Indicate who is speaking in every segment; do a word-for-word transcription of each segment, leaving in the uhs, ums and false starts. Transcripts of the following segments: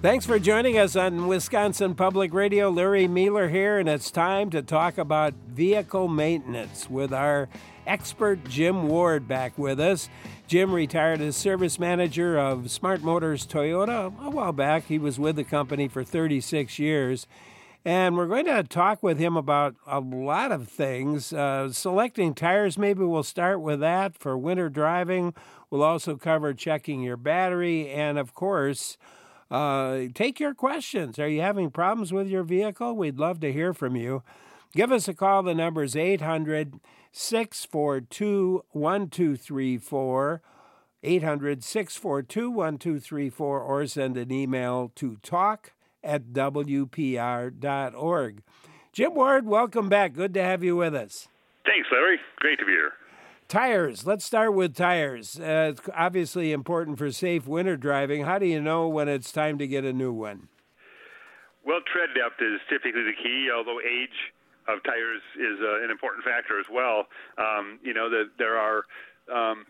Speaker 1: Thanks for joining us on Wisconsin Public Radio. Larry Mueller here, and it's time to talk about vehicle maintenance with our expert Jim Ward back with us. Jim retired as service manager of Smart Motors Toyota a while back. He was with the company for thirty-six years. And we're going to talk with him about a lot of things. Uh, selecting tires, maybe we'll start with that for winter driving. We'll also cover checking your battery. And, of course, uh, take your questions. Are you having problems with your vehicle? We'd love to hear from you. Give us a call. The number is eight hundred, six four two, one two three four, eight hundred, six four two, one two three four, or send an email to talk at w p r dot org. Jim Ward, welcome back. Good to have you with us.
Speaker 2: Thanks, Larry. Great to be here.
Speaker 1: Tires. Let's start with tires. Uh, it's obviously important for safe winter driving. How do you know when it's time to get a new one?
Speaker 2: Well, tread depth is typically the key, although age of tires is uh, an important factor as well. Um, you know, the, there are... Um,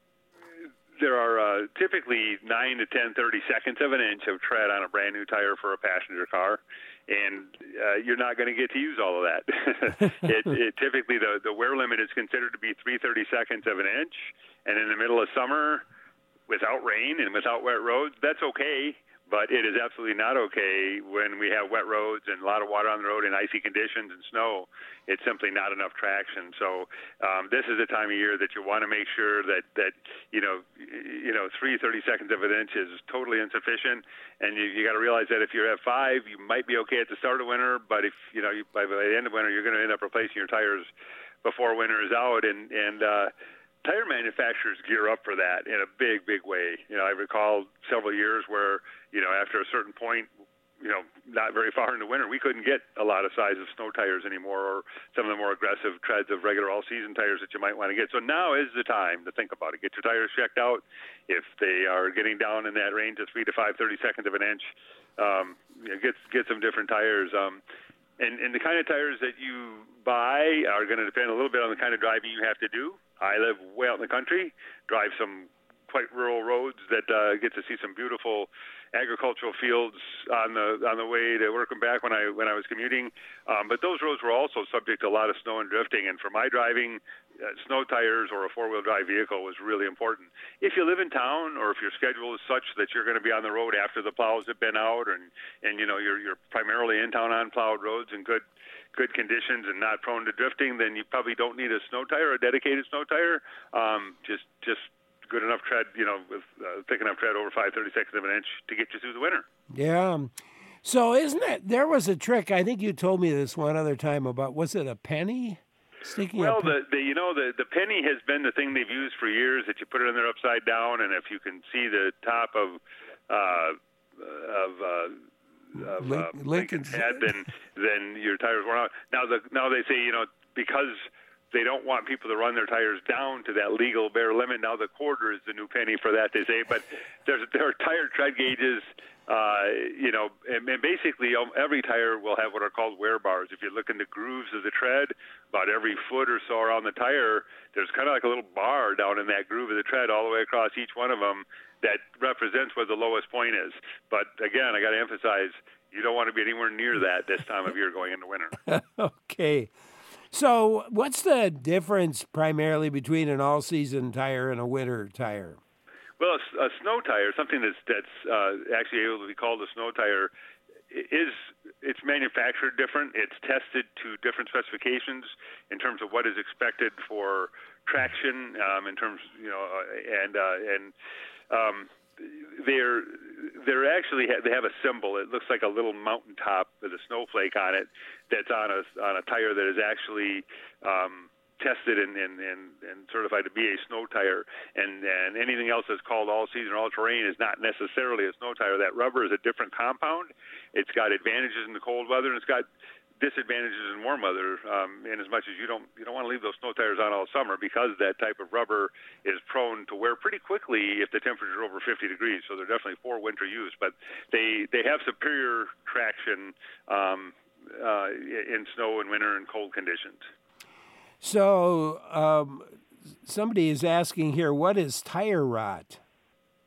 Speaker 2: There are uh, typically nine to ten, thirty seconds of an inch of tread on a brand new tire for a passenger car, and uh, you're not going to get to use all of that. it, it typically the the wear limit is considered to be three thirty seconds of an inch, and in the middle of summer, without rain and without wet roads, that's okay. But it is absolutely not okay when we have wet roads and a lot of water on the road and icy conditions and snow. It's simply not enough traction. So um, this is the time of year that you want to make sure that, that you know, you know, three thirty seconds of an inch is totally insufficient. And you, you got to realize that if you're at five, you might be okay at the start of winter. But if, you know, you, by the end of winter, you're going to end up replacing your tires before winter is out. And, and, uh, tire manufacturers gear up for that in a big, big way. You know, I recall several years where, you know, after a certain point, you know, not very far into winter, we couldn't get a lot of size of snow tires anymore, or some of the more aggressive treads of regular all-season tires that you might want to get. So now is the time to think about it. Get your tires checked out. If they are getting down in that range of three to five, thirty seconds of an inch, um, you know, get get some different tires. Um, and, and the kind of tires that you buy are going to depend a little bit on the kind of driving you have to do. I live way out in the country, drive some quite rural roads that uh, get to see some beautiful agricultural fields on the on the way to work and back when I when I was commuting. Um, but those roads were also subject to a lot of snow and drifting. And for my driving, uh, snow tires or a four-wheel drive vehicle was really important. If you live in town, or if your schedule is such that you're going to be on the road after the plows have been out, and and you know you're you're primarily in town on plowed roads and good. good conditions and not prone to drifting, then you probably don't need a snow tire, a dedicated snow tire. Um, just just good enough tread, you know, with uh, thick enough tread over five thirty seconds of an inch to get you through the winter.
Speaker 1: Yeah. So isn't it, there was a trick, I think you told me this one other time about, was it a penny? Sticking
Speaker 2: well,
Speaker 1: a pen-
Speaker 2: the, the you know, the, the penny has been the thing they've used for years, that you put it in there upside down, and if you can see the top of, uh, of, uh, of
Speaker 1: Link,
Speaker 2: uh,
Speaker 1: Lincoln's
Speaker 2: Lincoln's head, then then your tires worn out. Now the now they say, you know, because they don't want people to run their tires down to that legal bare limit. Now the quarter is the new penny for that, they say. But there's there are tire tread gauges, uh, you know, and, and basically every tire will have what are called wear bars. If you look in the grooves of the tread, about every foot or so around the tire, there's kind of like a little bar down in that groove of the tread all the way across each one of them that represents where the lowest point is. But again, I got to emphasize, you don't want to be anywhere near that this time of year going into winter.
Speaker 1: Okay. So what's the difference primarily between an all-season tire and a winter tire?
Speaker 2: Well, a, a snow tire, something that's, that's uh, actually able to be called a snow tire, is it's manufactured different. It's tested to different specifications in terms of what is expected for traction, um, in terms, you know, uh, and uh, and um, they're they're actually ha- they have a symbol. It looks like a little mountaintop with a snowflake on it that's on a on a tire that is actually um, tested and, and, and, and certified to be a snow tire, and, and anything else that's called all-season or all-terrain is not necessarily a snow tire. That rubber is a different compound. It's got advantages in the cold weather, and it's got disadvantages in warm weather, um, in as much as you don't you don't want to leave those snow tires on all summer, because that type of rubber is prone to wear pretty quickly if the temperature is over fifty degrees. So they're definitely for winter use, but they they have superior traction um, uh, in snow and winter and cold conditions.
Speaker 1: So um, somebody is asking here, what is tire rot?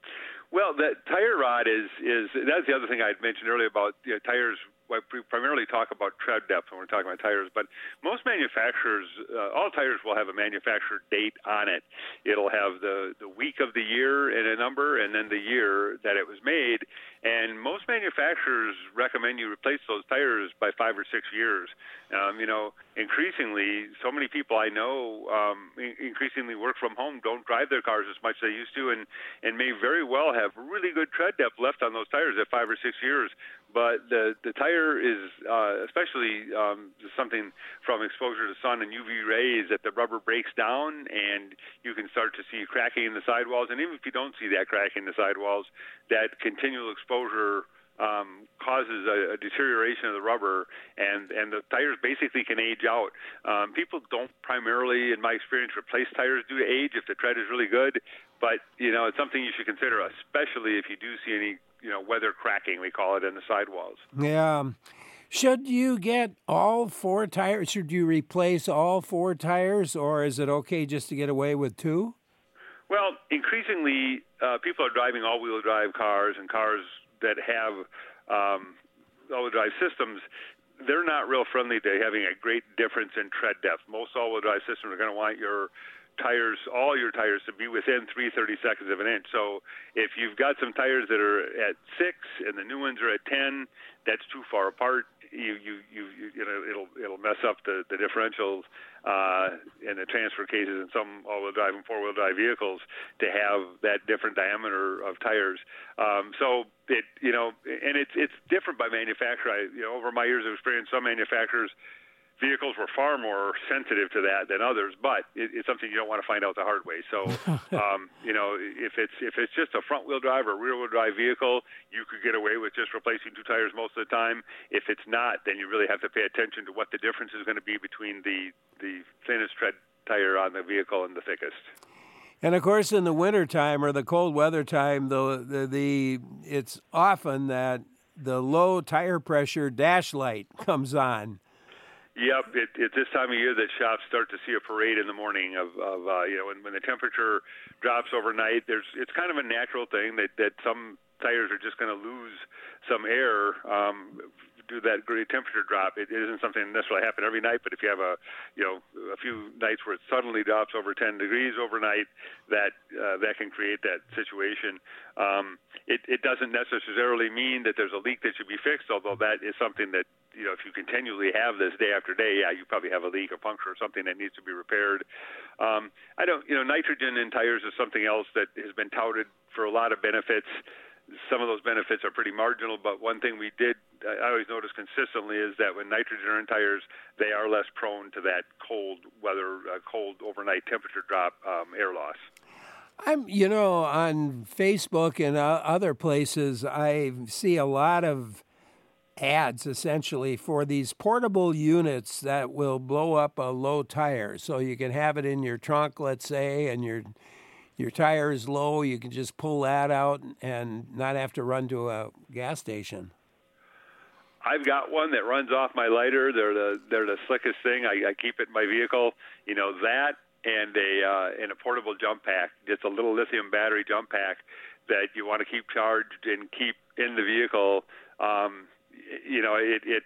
Speaker 2: Well, the tire rod is is that's the other thing I'd mentioned earlier about you know, tires. I primarily talk about tread depth when we're talking about tires, but most manufacturers, uh, all tires will have a manufacturer date on it. It'll have the, the week of the year and a number, and then the year that it was made. And most manufacturers recommend you replace those tires by five or six years. Um, you know, increasingly, so many people I know um, increasingly work from home, don't drive their cars as much as they used to, and, and may very well have really good tread depth left on those tires at five or six years. But the the tire is uh, especially um, something from exposure to sun and U V rays that the rubber breaks down, and you can start to see cracking in the sidewalls. And even if you don't see that cracking in the sidewalls, that continual exposure um, causes a, a deterioration of the rubber, and, and the tires basically can age out. Um, people don't primarily, in my experience, replace tires due to age if the tread is really good, but you know it's something you should consider, especially if you do see any you know, weather cracking, we call it, in the sidewalls.
Speaker 1: Yeah. Should you get all four tires? Should you replace all four tires, or is it okay just to get away with two?
Speaker 2: Well, increasingly, uh, people are driving all-wheel drive cars and cars that have um, all-wheel drive systems. They're not real friendly to having a great difference in tread depth. Most all-wheel drive systems are going to want your tires, all your tires, to be within three thirty-seconds of an inch. So if you've got some tires that are at six and the new ones are at ten, that's too far apart. You you you you, you know it'll it'll mess up the the differentials uh, and the transfer cases in some all-wheel drive and four-wheel drive vehicles to have that different diameter of tires. Um, so it you know and it's it's different by manufacturer. I, you know over my years of experience, some manufacturers vehicles were far more sensitive to that than others, but it, it's something you don't want to find out the hard way. So, um, you know, if it's if it's just a front-wheel drive or rear-wheel drive vehicle, you could get away with just replacing two tires most of the time. If it's not, then you really have to pay attention to what the difference is going to be between the, the thinnest tread tire on the vehicle and the thickest.
Speaker 1: And of course, in the wintertime or the cold weather time, the, the the it's often that the low tire pressure dash light comes on.
Speaker 2: Yep, it, it's this time of year that shops start to see a parade in the morning of, of uh, you know, when, when the temperature drops overnight. There's, it's kind of a natural thing that, that some tires are just going to lose some air um, due to that great temperature drop. It, it isn't something that necessarily happen every night, but if you have a, you know, a few nights where it suddenly drops over ten degrees overnight, that uh, that can create that situation. Um, it, it doesn't necessarily mean that there's a leak that should be fixed, although that is something that, you know, if you continually have this day after day, yeah, you probably have a leak, a puncture, or something that needs to be repaired. Um, I don't, you know, nitrogen in tires is something else that has been touted for a lot of benefits. Some of those benefits are pretty marginal, but one thing we did, I always notice consistently, is that when nitrogen are in tires, they are less prone to that cold weather, uh, cold overnight temperature drop, um, air loss.
Speaker 1: I'm, you know, on Facebook and uh, other places, I see a lot of ads essentially for these portable units that will blow up a low tire. So you can have it in your trunk, let's say, and your your tire is low. You can just pull that out and not have to run to a gas station.
Speaker 2: I've got one that runs off my lighter. They're the they're the slickest thing. I, I keep it in my vehicle. You know, that and a uh, and a portable jump pack, just a little lithium battery jump pack that you want to keep charged and keep in the vehicle. Um, You know, it, it,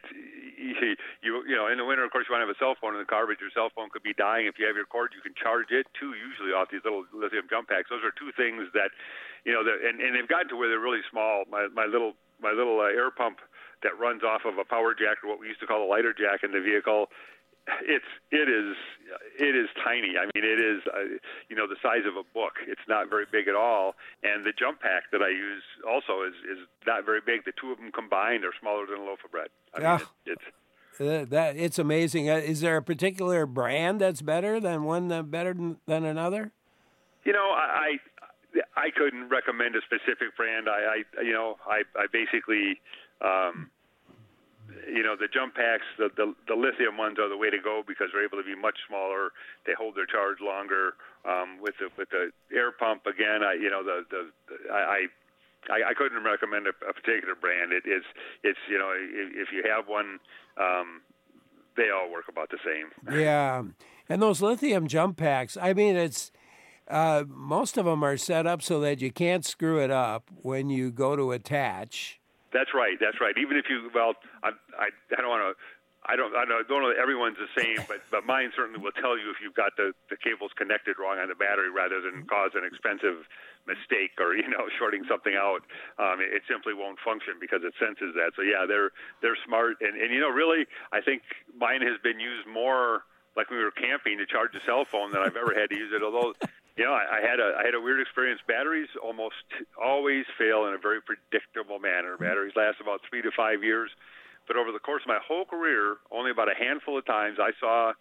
Speaker 2: you, you know, in the winter, of course, you want to have a cell phone in the car, but your cell phone could be dying. If you have your cord, you can charge it too, usually off these little lithium jump packs. Those are two things that, you know, that, and, and they've gotten to where they're really small. My, my little, my little uh, air pump that runs off of a power jack, or what we used to call a lighter jack in the vehicle, it's, it is, it is tiny. I mean, it is, uh, you know, the size of a book. It's not very big at all. And the jump pack that I use also is, is not very big. The two of them combined are smaller than a loaf of bread. I
Speaker 1: yeah.
Speaker 2: mean, it, it's,
Speaker 1: uh, that, it's amazing. Uh, is there a particular brand that's better than one that better than, than another?
Speaker 2: You know, I, I, I couldn't recommend a specific brand. I, I you know, I, I basically, um, you know, the jump packs, the, the the lithium ones are the way to go because they're able to be much smaller. They hold their charge longer. Um, with the with the air pump, again, I you know the the, the I, I I couldn't recommend a, a particular brand. It is it's you know if, if you have one, um, they all work about the same.
Speaker 1: Yeah, and those lithium jump packs. I mean, it's Uh, most of them are set up so that you can't screw it up when you go to attach.
Speaker 2: That's right. That's right. Even if you, well, I, I, I don't want to. I don't. I don't know that everyone's the same, but, but mine certainly will tell you if you've got the, the cables connected wrong on the battery, rather than cause an expensive mistake or you know shorting something out. Um, it, it simply won't function because it senses that. So yeah, they're they're smart, and, and you know really, I think mine has been used more like when we were camping to charge a cell phone than I've ever had to use it. Although, you know, I, I had a I had a weird experience. Batteries almost always fail in a very predictable manner. Batteries last about three to five years. But over the course of my whole career, only about a handful of times I saw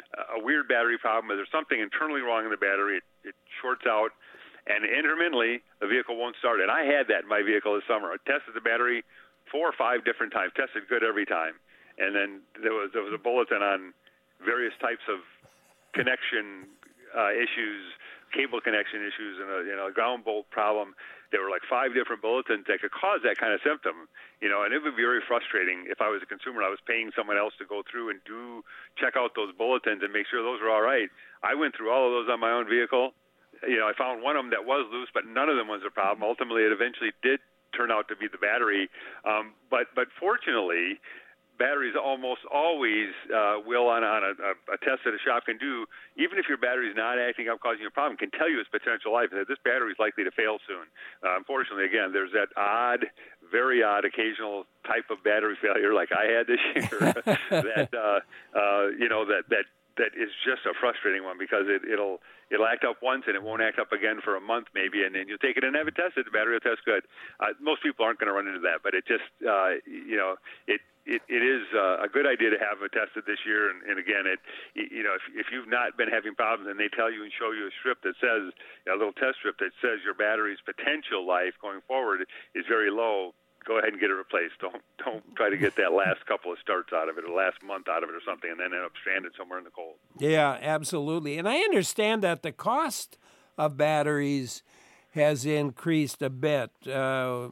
Speaker 2: a weird battery problem. There's something internally wrong in the battery. It, it shorts out, and intermittently the vehicle won't start. And I had that in my vehicle this summer. I tested the battery four or five different times, tested good every time. And then there was there was a bulletin on various types of connection uh, issues, cable connection issues, and a you know ground bolt problem. There were like five different bulletins that could cause that kind of symptom, you know, and it would be very frustrating if I was a consumer. I was paying someone else to go through and do check out those bulletins and make sure those were all right. I went through all of those on my own vehicle. You know, I found one of them that was loose, but none of them was a problem. Ultimately, it eventually did turn out to be the battery. Um, but but fortunately, batteries almost always uh, will, on, on a, a test that a shop can do, even if your battery is not acting up, causing you a problem, can tell you its potential life, and that this battery is likely to fail soon. Uh, unfortunately, again, there's that odd, very odd occasional type of battery failure like I had this year that, uh, uh, you know, that, that that is just a frustrating one because it, it'll it'll act up once and it won't act up again for a month maybe, and then you take it and have it tested. The battery will test good. Uh, most people aren't going to run into that, but it just uh, you know it. It, it is uh, a good idea to have it tested this year, and, and again, it you know if, if you've not been having problems and they tell you and show you a strip that says a little test strip that says your battery's potential life going forward is very low, go ahead and get it replaced. Don't don't try to get that last couple of starts out of it or last month out of it or something, and then end up stranded somewhere in the cold.
Speaker 1: Yeah, absolutely. And I understand that the cost of batteries has increased a bit uh,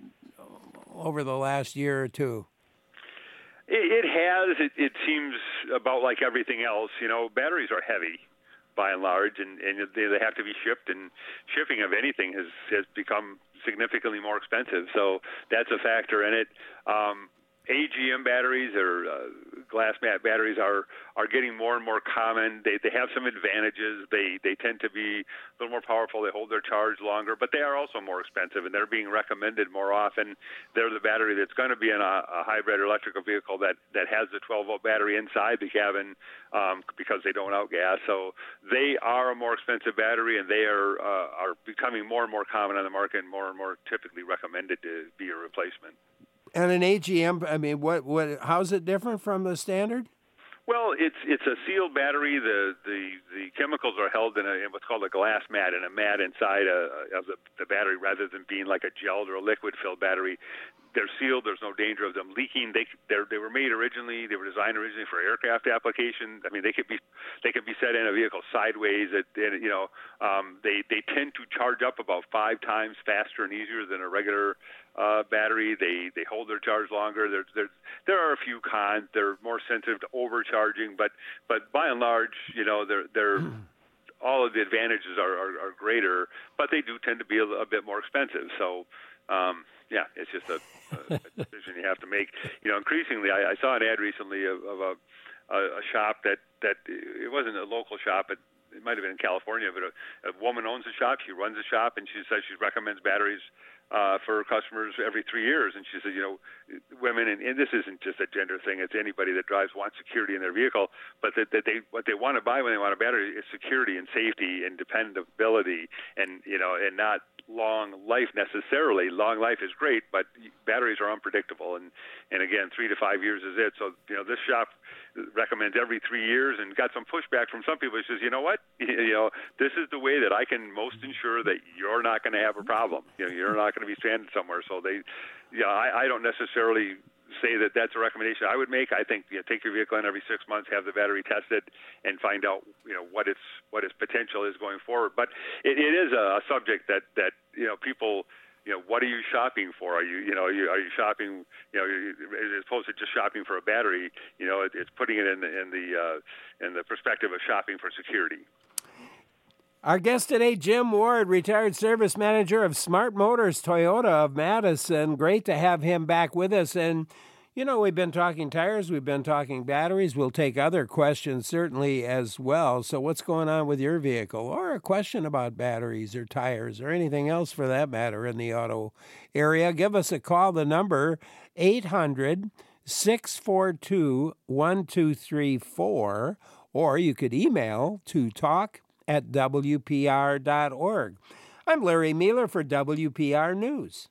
Speaker 1: over the last year or two.
Speaker 2: It has. It, it seems about like everything else. You know, batteries are heavy by and large, and, and they have to be shipped, and shipping of anything has, has become significantly more expensive. So that's a factor in it. Um, A G M batteries or uh, glass mat batteries are, are getting more and more common. They they have some advantages. They they tend to be a little more powerful. They hold their charge longer, but they are also more expensive, and they're being recommended more often. They're the battery that's going to be in a, a hybrid or electrical vehicle that, that has the twelve volt battery inside the cabin um, because they don't outgas. So they are a more expensive battery, and they are uh, are becoming more and more common on the market and more and more typically recommended to be a replacement.
Speaker 1: And an A G M, I mean, what, what, how's it different from the standard?
Speaker 2: Well, it's it's a sealed battery. The the, the chemicals are held in, a, in what's called a glass mat, in a mat inside a, of the, the battery, rather than being like a gelled or a liquid-filled battery. They're sealed. There's no danger of them leaking. They they were made originally. They were designed originally for aircraft application. I mean, they could be they could be set in a vehicle sideways. At, you know, um, they they tend to charge up about five times faster and easier than a regular uh, battery. They they hold their charge longer. There there there are a few cons. They're more sensitive to overcharging, but but by and large, you know, they're they're all of the advantages are, are, are greater, but they do tend to be a, a bit more expensive. So. Um, Yeah, it's just a, a decision you have to make. You know, increasingly, I, I saw an ad recently of, of a, a, a shop that, that it wasn't a local shop. It, it might have been in California, but a, a woman owns a shop. She runs a shop, and she says she recommends batteries uh, for customers every three years. And she says, you know, women, and, and this isn't just a gender thing. It's anybody that drives wants security in their vehicle, but that, that they what they want to buy when they want a battery is security and safety and dependability, and you know, and not long life necessarily. Long life is great, but batteries are unpredictable, and and again, three to five years is it. So you know, this shop recommends every three years, and got some pushback from some people. He says, you know what, you know, this is the way that I can most ensure that you're not going to have a problem. You know, you're not going to be stranded somewhere. So they, yeah, I, I don't necessarily say that that's a recommendation I would make. I think you know, take your vehicle in every six months, have the battery tested, and find out you know what its what its potential is going forward. But it, it is a subject that that you know people. You know, what are you shopping for? Are you, you know, are you, are you shopping, you know, as opposed to just shopping for a battery? You know, it, it's putting it in the in the uh, in the perspective of shopping for security.
Speaker 1: Our guest today, Jim Ward, retired service manager of Smart Motors Toyota of Madison. Great to have him back with us. And, you know, we've been talking tires, we've been talking batteries. We'll take other questions certainly as well. So what's going on with your vehicle? Or a question about batteries or tires or anything else for that matter in the auto area. Give us a call. The number, eight hundred, six four two, one two three four. Or you could email to talk at W P R dot org. I'm Larry Mueller for W P R News.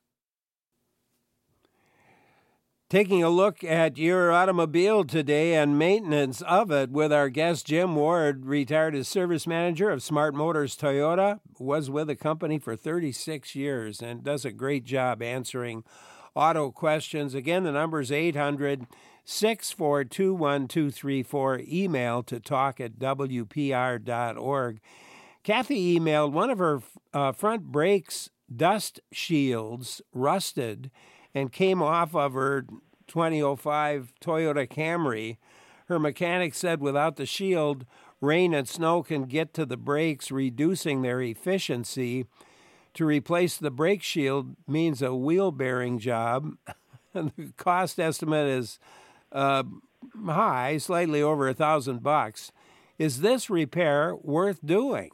Speaker 1: Taking a look at your automobile today and maintenance of it with our guest Jim Ward, retired as service manager of Smart Motors Toyota, was with the company for thirty-six years and does a great job answering auto questions. Again, the number is eight hundred, six four two, one two three four. Email to talk at W P R dot org. Kathy emailed one of her uh, front brakes dust shields rusted and came off of her twenty oh five Toyota Camry. Her mechanic said without the shield, rain and snow can get to the brakes, reducing their efficiency. To replace the brake shield means a wheel bearing job. The cost estimate is uh, high, slightly over a thousand bucks. Is this repair worth doing?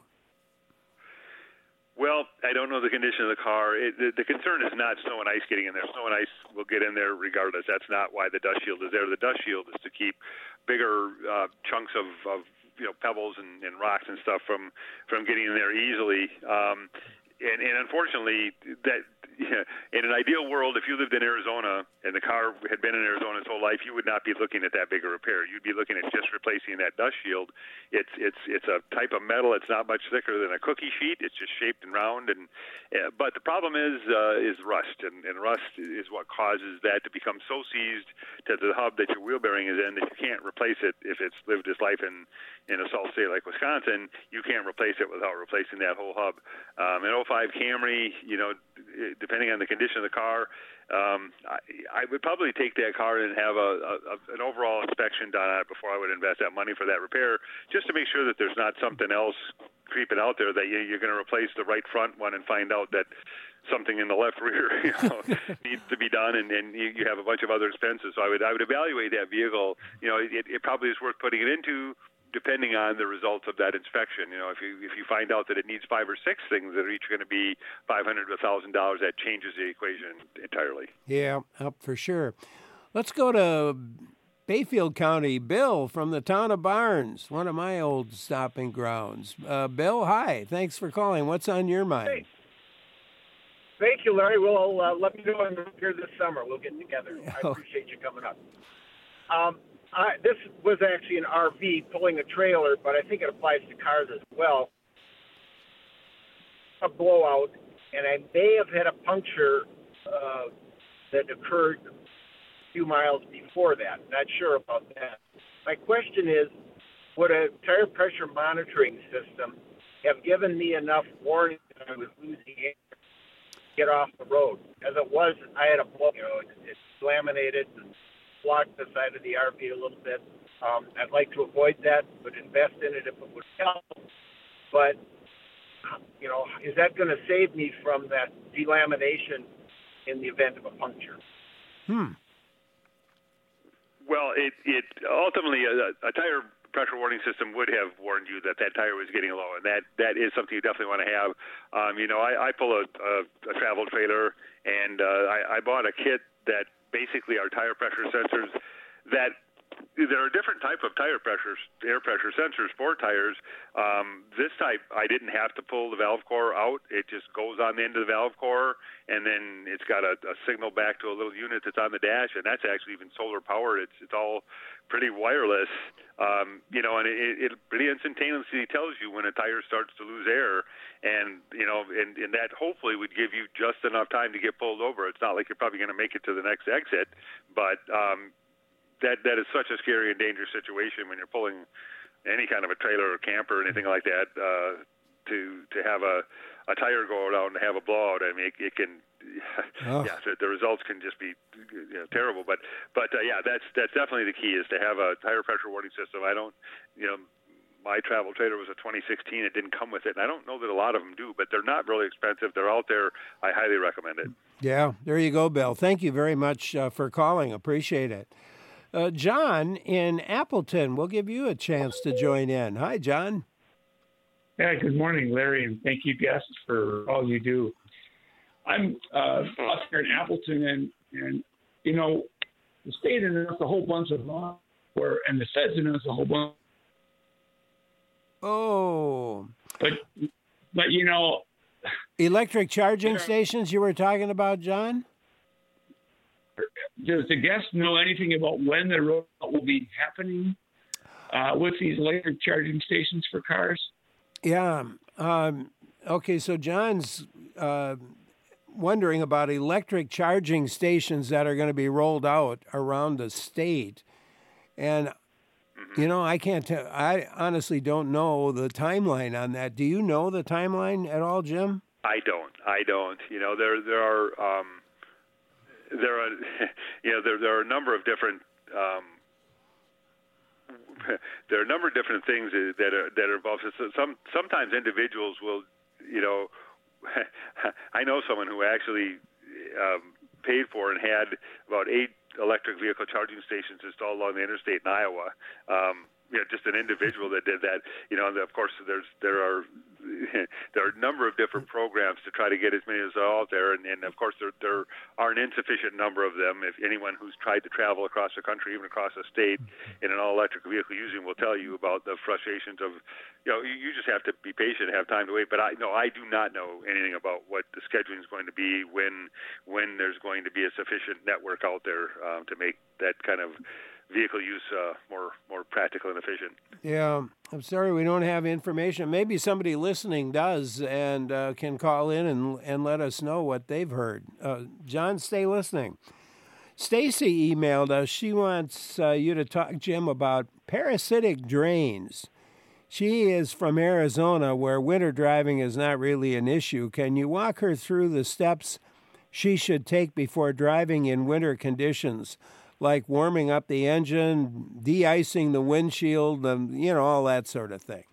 Speaker 2: Well, I don't know the condition of the car. It, the, the concern is not snow and ice getting in there. Snow and ice will get in there regardless. That's not why the dust shield is there. The dust shield is to keep bigger uh, chunks of, of you know pebbles and, and rocks and stuff from from getting in there easily. Um, and, and unfortunately, that yeah, in an ideal world, if you lived in Arizona and the car had been in Arizona its whole life, you would not be looking at that big a repair. You'd be looking at just replacing that dust shield. It's it's it's a type of metal. It's not much thicker than a cookie sheet. It's just shaped and round. And uh, but the problem is uh, is rust, and, and rust is what causes that to become so seized to the hub that your wheel bearing is in that you can't replace it if it's lived its life in in a salt state like Wisconsin. You can't replace it without replacing that whole hub. Um, an oh five Camry, you know. Depending on the condition of the car, um, I, I would probably take that car and have a, a, an overall inspection done on it before I would invest that money for that repair, just to make sure that there's not something else creeping out there that you, you're going to replace the right front one and find out that something in the left rear you know, needs to be done, and, and you, you have a bunch of other expenses. So I would I would evaluate that vehicle. You know, it, it probably is worth putting it into, depending on the results of that inspection. You know, if you if you find out that it needs five or six things that are each going to be five hundred dollars to one thousand dollars, that changes the equation entirely.
Speaker 1: Yeah, up for sure. Let's go to Bayfield County. Bill from the town of Barnes, one of my old stopping grounds. Uh, Bill, hi. Thanks for calling. What's on your mind?
Speaker 3: Hey. Thank you, Larry. Well, uh, let me know when you're here this summer. We'll get together. I appreciate you coming up. Um, I, this was actually an R V pulling a trailer, but I think it applies to cars as well. A blowout, and I may have had a puncture uh, that occurred a few miles before that. Not sure about that. My question is, would a tire pressure monitoring system have given me enough warning that I was losing air to get off the road? As it was, I had a blow, you know, it, it's laminated and blocked the side of the R V a little bit. Um, I'd like to avoid that, but invest in it if it would help. But, you know, is that going to save me from that delamination in the event of a puncture?
Speaker 1: Hmm.
Speaker 2: Well, it, it ultimately, a, a tire pressure warning system would have warned you that that tire was getting low, and that, that is something you definitely want to have. Um, you know, I, I pull a, a, a travel trailer, and uh, I, I bought a kit that basically are tire pressure sensors that there are different type of tire pressures, air pressure sensors for tires. Um, this type, I didn't have to pull the valve core out. It just goes on the end of the valve core, and then it's got a, a signal back to a little unit that's on the dash, and that's actually even solar powered. It's it's all pretty wireless, um, you know, and it, it pretty instantaneously tells you when a tire starts to lose air, and you know, and, and that hopefully would give you just enough time to get pulled over. It's not like you're probably going to make it to the next exit, but um, that that is such a scary and dangerous situation when you're pulling any kind of a trailer or camper or anything like that. Uh, to to have a, a tire go out and have a blowout, I mean, it, it can. Oh. Yeah, the, the results can just be you know, terrible. But but uh, yeah, that's that's definitely the key is to have a tire pressure warning system. I don't, you know, my travel trailer was a twenty sixteen. It didn't come with it, and I don't know that a lot of them do, but they're not really expensive. They're out there. I highly recommend it.
Speaker 1: Yeah, there you go, Bill. Thank you very much uh, for calling. Appreciate it. Uh, John in Appleton, we'll give you a chance to join in. Hi, John.
Speaker 4: Yeah, good morning, Larry, and thank you, guests, for all you do. I'm uh, up here in Appleton, and, and you know, the state announced a whole bunch of law, or and the feds announced a whole bunch.
Speaker 1: Oh.
Speaker 4: But, but you know.
Speaker 1: Electric charging
Speaker 4: you know,
Speaker 1: stations you were talking about, John?
Speaker 4: Does the guest know anything about when the rollout will be happening uh, with these electric charging stations for cars?
Speaker 1: Yeah. Um, okay, so John's uh, wondering about electric charging stations that are going to be rolled out around the state. And, you know, I can't tell. I honestly don't know the timeline on that. Do you know the timeline at all, Jim?
Speaker 2: I don't. I don't. You know, there there are um, there are you know there there are a number of different. Um, There are a number of different things that are that are involved. So some sometimes individuals will, you know, I know someone who actually um, paid for and had about eight electric vehicle charging stations installed along the interstate in Iowa. Um, you know, just an individual that did that. You know, and of course, there's there are there are a number of different programs to try to get as many as are out there, and, and of course, there there are an insufficient number of them. If anyone who's tried to travel across the country, even across the state, in an all-electric vehicle using, will tell you about the frustrations of, you know, you, you just have to be patient and have time to wait. But I no, I do not know anything about what the scheduling is going to be, when when there's going to be a sufficient network out there um, to make that kind of vehicle use uh, more more practical and efficient.
Speaker 1: Yeah, I'm sorry we don't have information. Maybe somebody listening does and uh, can call in and and let us know what they've heard. Uh, John, stay listening. Stacy emailed us. She wants uh, you to talk, Jim, about parasitic drains. She is from Arizona, where winter driving is not really an issue. Can you walk her through the steps she should take before driving in winter conditions, like warming up the engine, de-icing the windshield, um, you know, all that sort of thing?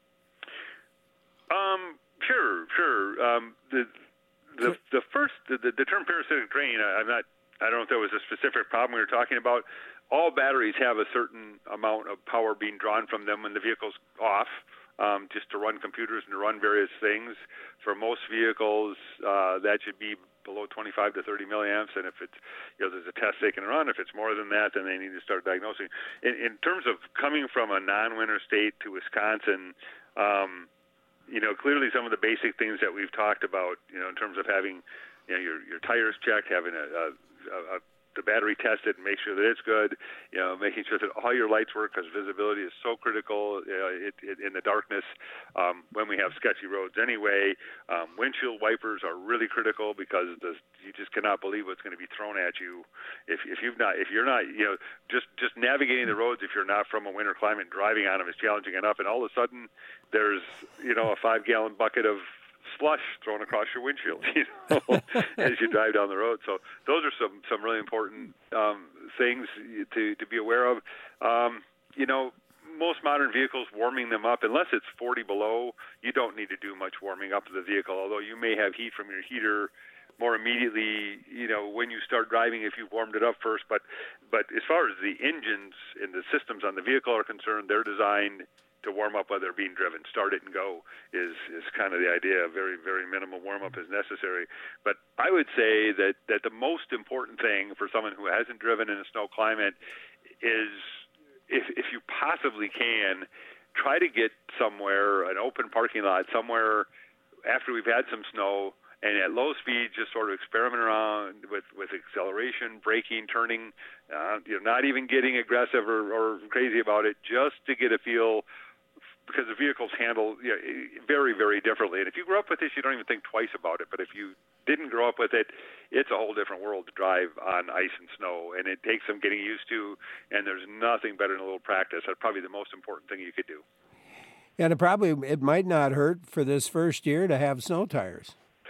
Speaker 2: Um, sure, sure. Um, the the the first the, the term parasitic drain, I, I'm not. I don't know if there was a specific problem we were talking about. All batteries have a certain amount of power being drawn from them when the vehicle's off, um, just to run computers and to run various things. For most vehicles, uh, that should be below twenty-five to thirty milliamps, and if it's, you know, there's a test they can run. If it's more than that, then they need to start diagnosing. In, in terms of coming from a non-winter state to Wisconsin, um, you know, clearly some of the basic things that we've talked about, you know, in terms of having, you know, your your tires checked, having a, a, a the battery tested and make sure that it's good, you know, making sure that all your lights work, because visibility is so critical you know, it, it, in the darkness um, when we have sketchy roads anyway. Um, windshield wipers are really critical, because the, you just cannot believe what's going to be thrown at you if, if you've not, if you're not, you know, just, just navigating the roads if you're not from a winter climate, driving on them is challenging enough, and all of a sudden there's, you know, a five-gallon bucket of slush thrown across your windshield, you know, as you drive down the road. So those are some, some really important um, things to, to be aware of. Um, you know, most modern vehicles, warming them up, unless it's forty below, you don't need to do much warming up of the vehicle, although you may have heat from your heater more immediately, you know, when you start driving if you've warmed it up first. But, but as far as the engines and the systems on the vehicle are concerned, they're designed to warm up while they're being driven. Start it and go is, is kind of the idea. Very, very minimal warm-up is necessary. But I would say that, that the most important thing for someone who hasn't driven in a snow climate is, if, if you possibly can, try to get somewhere, an open parking lot, somewhere after we've had some snow, and at low speed, just sort of experiment around with, with acceleration, braking, turning, uh, you know, not even getting aggressive or, or crazy about it, just to get a feel, because the vehicles handle, you know, very, very differently. And if you grew up with this, you don't even think twice about it. But if you didn't grow up with it, it's a whole different world to drive on ice and snow, and it takes some getting used to, and there's nothing better than a little practice. That's probably the most important thing you could do.
Speaker 1: And it probably, it might not hurt for this first year to have snow tires.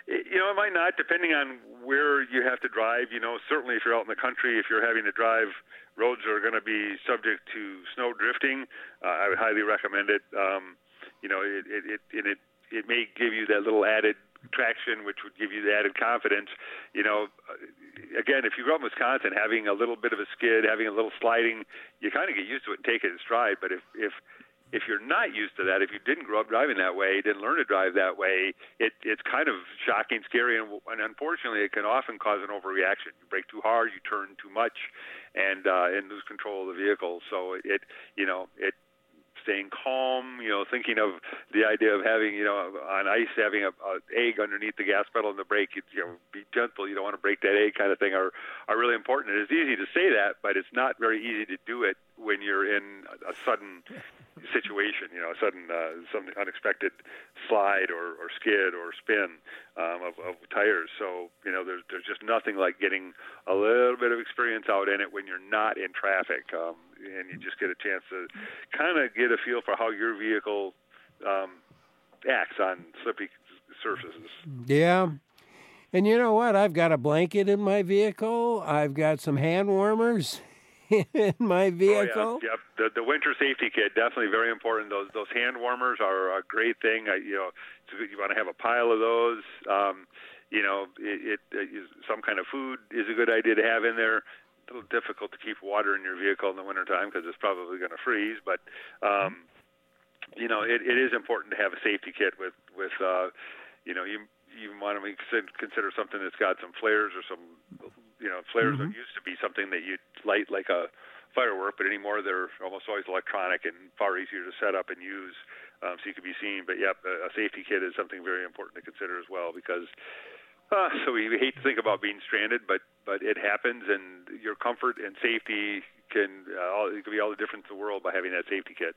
Speaker 2: You know, it might not, depending on where you have to drive. You know, certainly if you're out in the country, if you're having to drive roads that are going to be subject to snow drifting, uh, I would highly recommend it. Um, you know, it it, it it it it may give you that little added traction, which would give you the added confidence. You know, again, if you grow up in Wisconsin, having a little bit of a skid, having a little sliding, you kind of get used to it and take it in stride. But if if if you're not used to that, if you didn't grow up driving that way, didn't learn to drive that way, it, it's kind of shocking, scary, and, and unfortunately, it can often cause an overreaction. You brake too hard, you turn too much, and uh, and lose control of the vehicle. So it, you know, it. Staying calm, you know, thinking of the idea of having, you know, on ice, having a, a egg underneath the gas pedal and the brake, you, you know, be gentle. You don't want to break that egg kind of thing are, are really important. It is easy to say that, but it's not very easy to do it when you're in a, a sudden situation, you know, a sudden, uh, some unexpected slide or, or skid or spin um, of, of tires. So, you know, there's, there's just nothing like getting a little bit of experience out in it when you're not in traffic. Um, and you just get a chance to kind of get a feel for how your vehicle um, acts on slippy surfaces.
Speaker 1: Yeah. And you know what? I've got a blanket in my vehicle. I've got some hand warmers in my vehicle.
Speaker 2: Oh, yeah. Yep. The, the winter safety kit, definitely very important. Those those hand warmers are a great thing. I, you know, you want to have a pile of those. Um, you know, it, it, it some kind of food is a good idea to have in there. A little difficult to keep water in your vehicle in the wintertime because it's probably going to freeze. But, um, you know, it, it is important to have a safety kit with, with uh, you know, you, you want to consider something that's got some flares or some, you know, flares mm-hmm. that used to be something that you'd light like a firework, but anymore they're almost always electronic and far easier to set up and use um, so you can be seen. But, yep, a, a safety kit is something very important to consider as well because Uh, so we hate to think about being stranded, but, but it happens, and your comfort and safety can uh, all, it can be all the difference in the world by having that safety kit.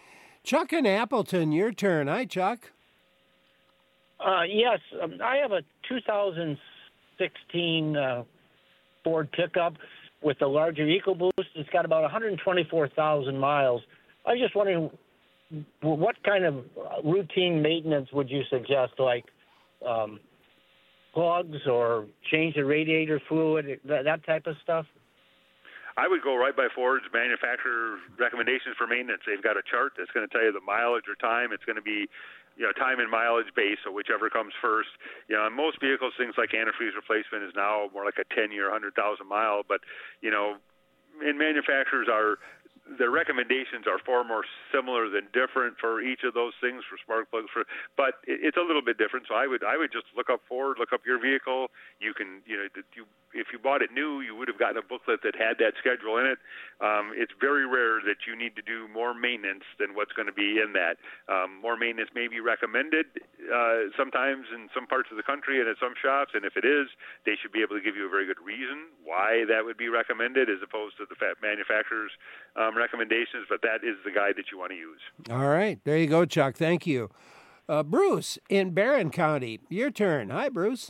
Speaker 1: Chuck in Appleton, your turn. Hi, Chuck.
Speaker 5: Uh, yes, um, I have a two thousand sixteen uh, Ford pickup with a larger EcoBoost. It's got about one hundred twenty-four thousand miles. I was just wondering, what kind of routine maintenance would you suggest, like um, plugs or change the radiator fluid, that, that type of stuff?
Speaker 2: I would go right by Ford's manufacturer recommendations for maintenance. They've got a chart that's going to tell you the mileage or time. It's going to be, you know, time and mileage based, so whichever comes first. You know, on most vehicles, things like antifreeze replacement is now more like a ten-year, one hundred thousand mile. But, you know, and manufacturers are, their recommendations are far more similar than different for each of those things for spark plugs. For, but it, it's a little bit different. So I would I would just look up Ford, look up your vehicle. You can, you know, you, if you bought it new, you would have gotten a booklet that had that schedule in it. Um, it's very rare that you need to do more maintenance than what's going to be in that. Um, more maintenance may be recommended uh, sometimes in some parts of the country and at some shops, and if it is, they should be able to give you a very good reason why that would be recommended as opposed to the manufacturer's um, recommendations, but that is the guide that you want to use.
Speaker 1: All right. There you go, Chuck. Thank you. Uh, Bruce in Barron County, your turn. Hi, Bruce.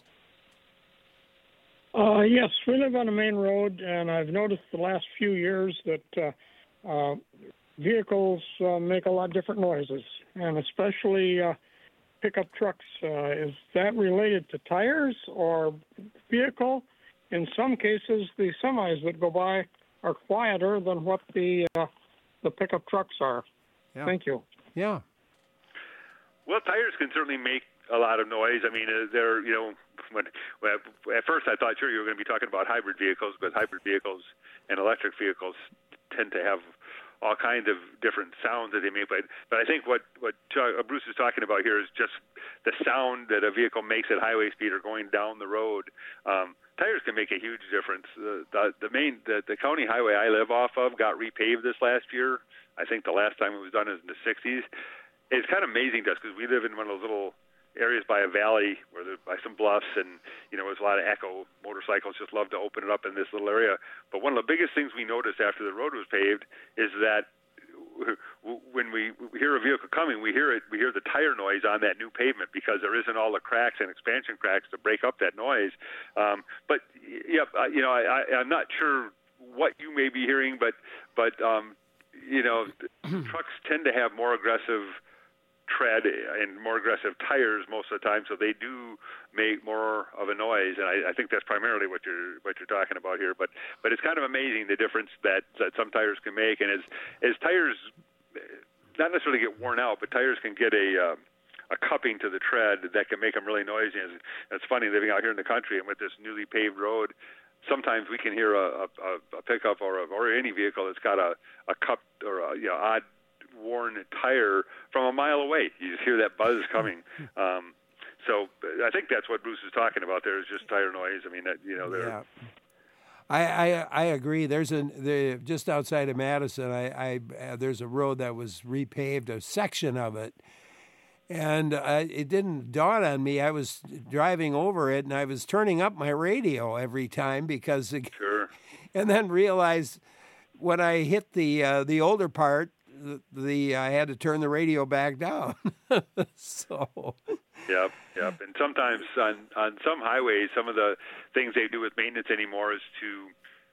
Speaker 6: Uh, yes, we live on a main road, and I've noticed the last few years that uh, uh, vehicles uh, make a lot of different noises, and especially uh, pickup trucks. Uh, is that related to tires or vehicle? In some cases, the semis that go by are quieter than what the uh, the pickup trucks are.
Speaker 1: Yeah.
Speaker 6: Thank you.
Speaker 1: Yeah.
Speaker 2: Well, tires can certainly make a lot of noise. I mean, uh, they're, you know, when, when at first I thought sure you were going to be talking about hybrid vehicles, but hybrid vehicles and electric vehicles tend to have all kinds of different sounds that they make. But, but I think what, what Chuck, uh, Bruce is talking about here is just the sound that a vehicle makes at highway speed or going down the road. Um, tires can make a huge difference. The, the, the main, the, the county highway I live off of got repaved this last year. I think the last time it was done is in the sixties. It's kind of amazing to us because we live in one of those little areas by a valley where there's by some bluffs, and you know there's a lot of echo. Motorcycles just love to open it up in this little area. But one of the biggest things we noticed after the road was paved is that when we hear a vehicle coming, we hear it. We hear the tire noise on that new pavement because there isn't all the cracks and expansion cracks to break up that noise. Um, but yeah, you know, I, I, I'm not sure what you may be hearing, but but um, you know, trucks tend to have more aggressive tread and more aggressive tires most of the time, so they do make more of a noise. And I, I think that's primarily what you're what you're talking about here. But but it's kind of amazing the difference that, that some tires can make. And as as tires not necessarily get worn out, but tires can get a uh, a cupping to the tread that can make them really noisy. And it's funny living out here in the country and with this newly paved road. Sometimes we can hear a, a, a pickup or a, or any vehicle that's got a, a cupped or a you know, odd worn tire from a mile away. You just hear that buzz coming. Um, so I think that's what Bruce is talking about there is just tire noise. I mean, that, you know, they're...
Speaker 1: Yeah. I, I I agree. There's a the, just outside of Madison. I, I uh, there's a road that was repaved, a section of it, and uh, it didn't dawn on me. I was driving over it, and I was turning up my radio every time because, it,
Speaker 2: sure.
Speaker 1: and then realized when I hit the uh, the older part, the, the I had to turn the radio back down. so.
Speaker 2: Yep, yep. And sometimes on, on some highways, some of the things they do with maintenance anymore is to,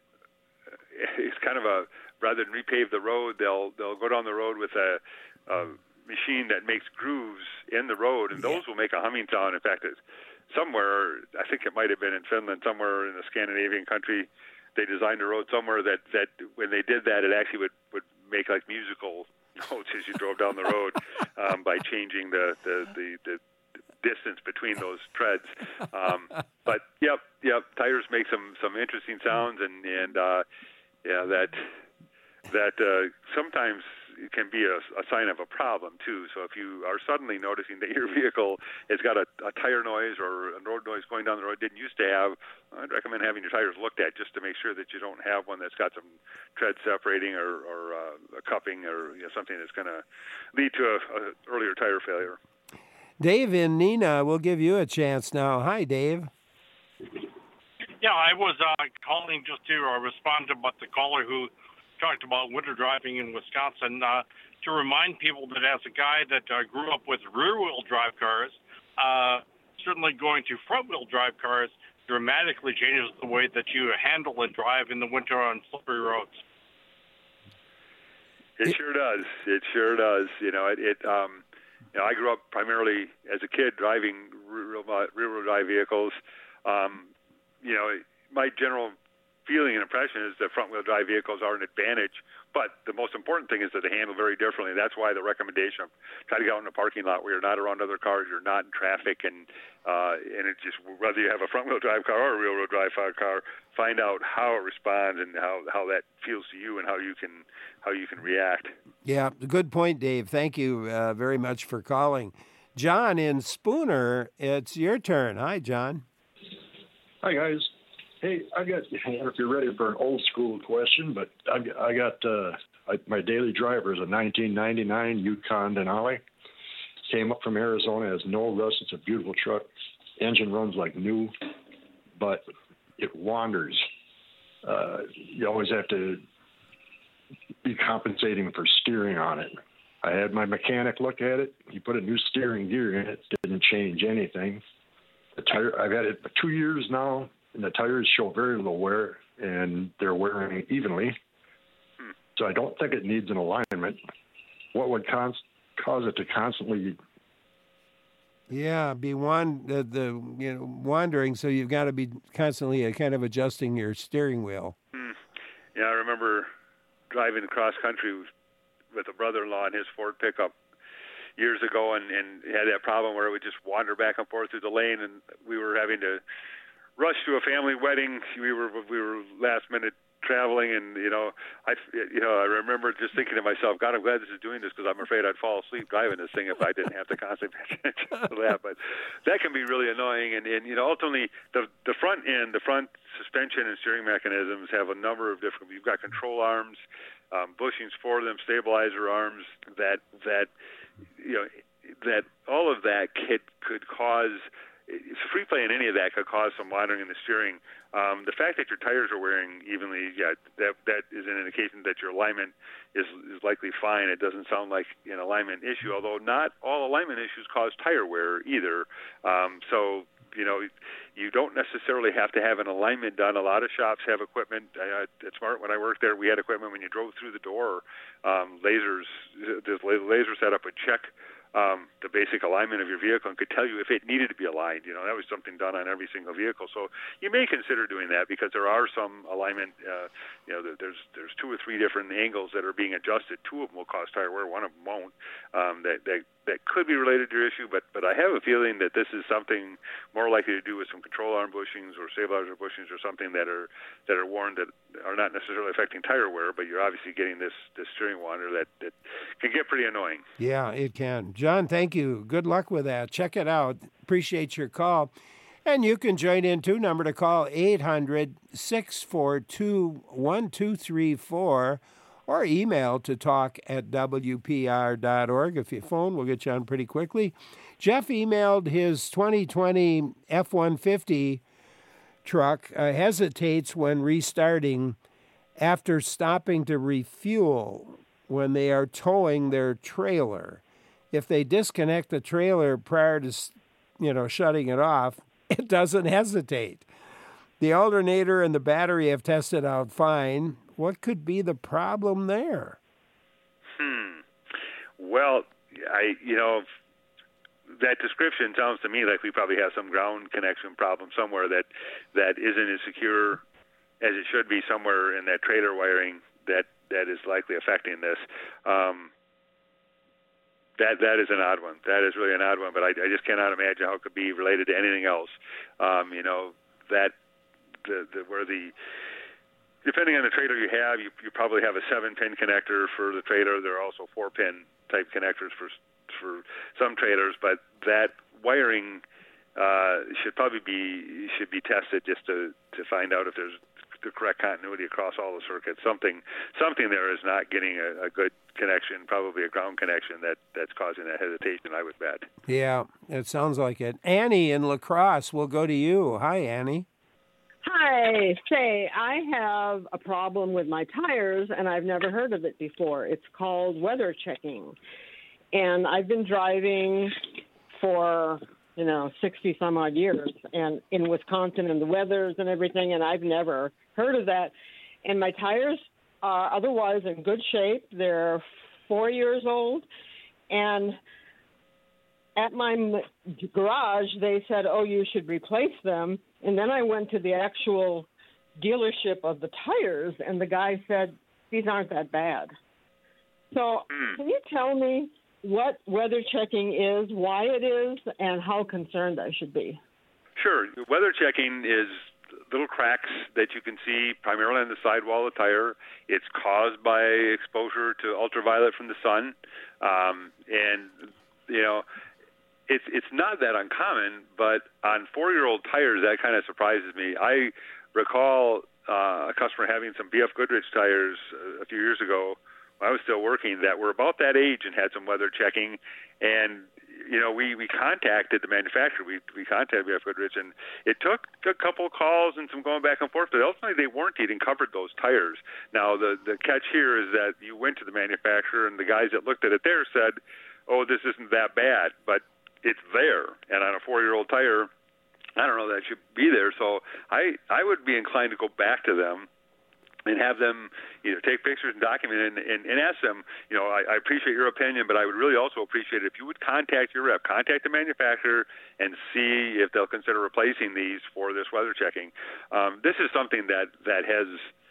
Speaker 2: it's kind of a, rather than repave the road, they'll they'll go down the road with a, a machine that makes grooves in the road, and those yeah. will make a humming sound. In fact, it's somewhere, I think it might have been in Finland, somewhere in a Scandinavian country, they designed a road somewhere that, that when they did that, it actually would, would make like musical notes as you drove down the road um, by changing the, the, the, the distance between those treads. Um, but yep, yep, tires make some, some interesting sounds, and, and uh, yeah, that that uh, sometimes it can be a, a sign of a problem too. So if you are suddenly noticing that your vehicle has got a, a tire noise or a road noise going down the road didn't used to have, I'd recommend having your tires looked at just to make sure that you don't have one that's got some tread separating or, or uh, a cupping or you know, something that's going to lead to a, a earlier tire failure.
Speaker 1: Dave in Neenah, we'll give you a chance now. Hi, Dave.
Speaker 7: Yeah, I was uh, calling just to uh, respond to what the caller who talked about winter driving in Wisconsin, uh, to remind people that as a guy that uh, grew up with rear-wheel drive cars, uh, certainly going to front-wheel drive cars dramatically changes the way that you handle and drive in the winter on slippery roads.
Speaker 2: It sure does. It sure does. You know, it... it um, You know, I grew up primarily as a kid driving rear-wheel drive vehicles. Um, you know, my general feeling and impression is that front-wheel drive vehicles are an advantage, but the most important thing is that they handle very differently. That's why the recommendation of try to get out in a parking lot where you're not around other cars, you're not in traffic, and uh, and it's just whether you have a front-wheel drive car or a rear-wheel drive car, find out how it responds and how, how that feels to you and how you can how you can react.
Speaker 1: Yeah, good point, Dave. Thank you uh, very much for calling. John in Spooner, it's your turn. Hi, John.
Speaker 8: Hi, guys. Hey, I got, I don't know if you're ready for an old school question, but I, I got, uh, I, my daily driver is a nineteen ninety-nine Yukon Denali. Came up from Arizona, has no rust. It's a beautiful truck. Engine runs like new, but it wanders. Uh, you always have to be compensating for steering on it. I had my mechanic look at it. He put a new steering gear in it. Didn't change anything. The tire, I've had it for two years now, and the tires show very little wear, and they're wearing evenly. Hmm. So I don't think it needs an alignment. What would cons- cause it to constantly?
Speaker 1: Yeah, be wan- the, the you know wandering. So you've got to be constantly uh, kind of adjusting your steering wheel.
Speaker 2: Hmm. Yeah, I remember driving across country with a brother-in-law in his Ford pickup years ago, and, and had that problem where it would just wander back and forth through the lane, and we were having to rush to a family wedding. We were we were last minute traveling, and you know, I you know I remember just thinking to myself, God, I'm glad this is doing this because I'm afraid I'd fall asleep driving this thing if I didn't have to constantly pay attention to that. But that can be really annoying, and, and you know, ultimately the the front end, the front suspension and steering mechanisms have a number of different. You've got control arms, um, bushings for them, stabilizer arms that that you know that all of that could could cause. Free play in any of that could cause some wandering in the steering. Um, the fact that your tires are wearing evenly, yeah, that that is an indication that your alignment is is likely fine. It doesn't sound like an alignment issue, although not all alignment issues cause tire wear either. Um, so you know, you don't necessarily have to have an alignment done. A lot of shops have equipment. Uh, at Smart, when I worked there, we had equipment when you drove through the door. Um, lasers, this laser setup would check um, the basic alignment of your vehicle and could tell you if it needed to be aligned. You know, that was something done on every single vehicle. So you may consider doing that because there are some alignment, uh, you know, there's there's two or three different angles that are being adjusted. Two of them will cause tire wear, one of them won't. Um, that, that that could be related to your issue, but but I have a feeling that this is something more likely to do with some control arm bushings or stabilizer bushings or something that are that are worn that are not necessarily affecting tire wear, but you're obviously getting this, this steering wander that, that can get pretty annoying.
Speaker 1: Yeah, it can. John, thank you. Good luck with that. Check it out. Appreciate your call. And you can join in, too. Number to call, eight hundred, six four two, one two three four, or email to talk at W P R dot org. If you phone, we'll get you on pretty quickly. Jeff emailed his twenty twenty F one fifty truck uh, hesitates when restarting after stopping to refuel when they are towing their trailer. If they disconnect the trailer prior to, you know, shutting it off, it doesn't hesitate. The alternator and the battery have tested out fine. What could be the problem there?
Speaker 2: Hmm. Well, I, you know, that description sounds to me like we probably have some ground connection problem somewhere that, that isn't as secure as it should be somewhere in that trailer wiring that, that is likely affecting this. Um, that that is an odd one. That is really an odd one, but I, I just cannot imagine how it could be related to anything else. Um, you know, that the, the where the depending on the trailer you have, you, you probably have a seven-pin connector for the trailer. There are also four-pin type connectors for for some trailers, but that wiring uh, should probably be should be tested just to, to find out if there's the correct continuity across all the circuits. Something something there is not getting a, a good connection, probably a ground connection that, that's causing that hesitation, I would bet.
Speaker 1: Yeah, it sounds like it. Annie in La Crosse, we'll go to you. Hi, Annie.
Speaker 9: Hi. Say, I have a problem with my tires, and I've never heard of it before. It's called weather checking. And I've been driving for, you know, sixty some odd years and in Wisconsin and the weathers and everything, and I've never heard of that. And my tires are otherwise in good shape. They're four years old. And at my garage, they said, oh, you should replace them. And then I went to the actual dealership of the tires, and the guy said, these aren't that bad. So can you tell me what weather checking is, why it is, and how concerned I should be?
Speaker 2: Sure. Weather checking is little cracks that you can see primarily on the sidewall of the tire. It's caused by exposure to ultraviolet from the sun. Um, and, you know, it's it's not that uncommon, but on four-year-old tires, that kind of surprises me. I recall uh, a customer having some B F Goodrich tires a few years ago when I was still working that were about that age and had some weather checking. And, you know, we, we contacted the manufacturer. We we contacted B F Goodrich, and it took a couple calls and some going back and forth, but ultimately they warranted and covered those tires. Now, the, the catch here is that you went to the manufacturer, and the guys that looked at it there said, oh, this isn't that bad, but it's there. And on a four-year-old tire, I don't know that should be there. So I, I would be inclined to go back to them and have them either take pictures and document it and, and, and ask them, you know, I, I appreciate your opinion, but I would really also appreciate it if you would contact your rep, contact the manufacturer, and see if they'll consider replacing these for this weather checking. Um, this is something that, that has,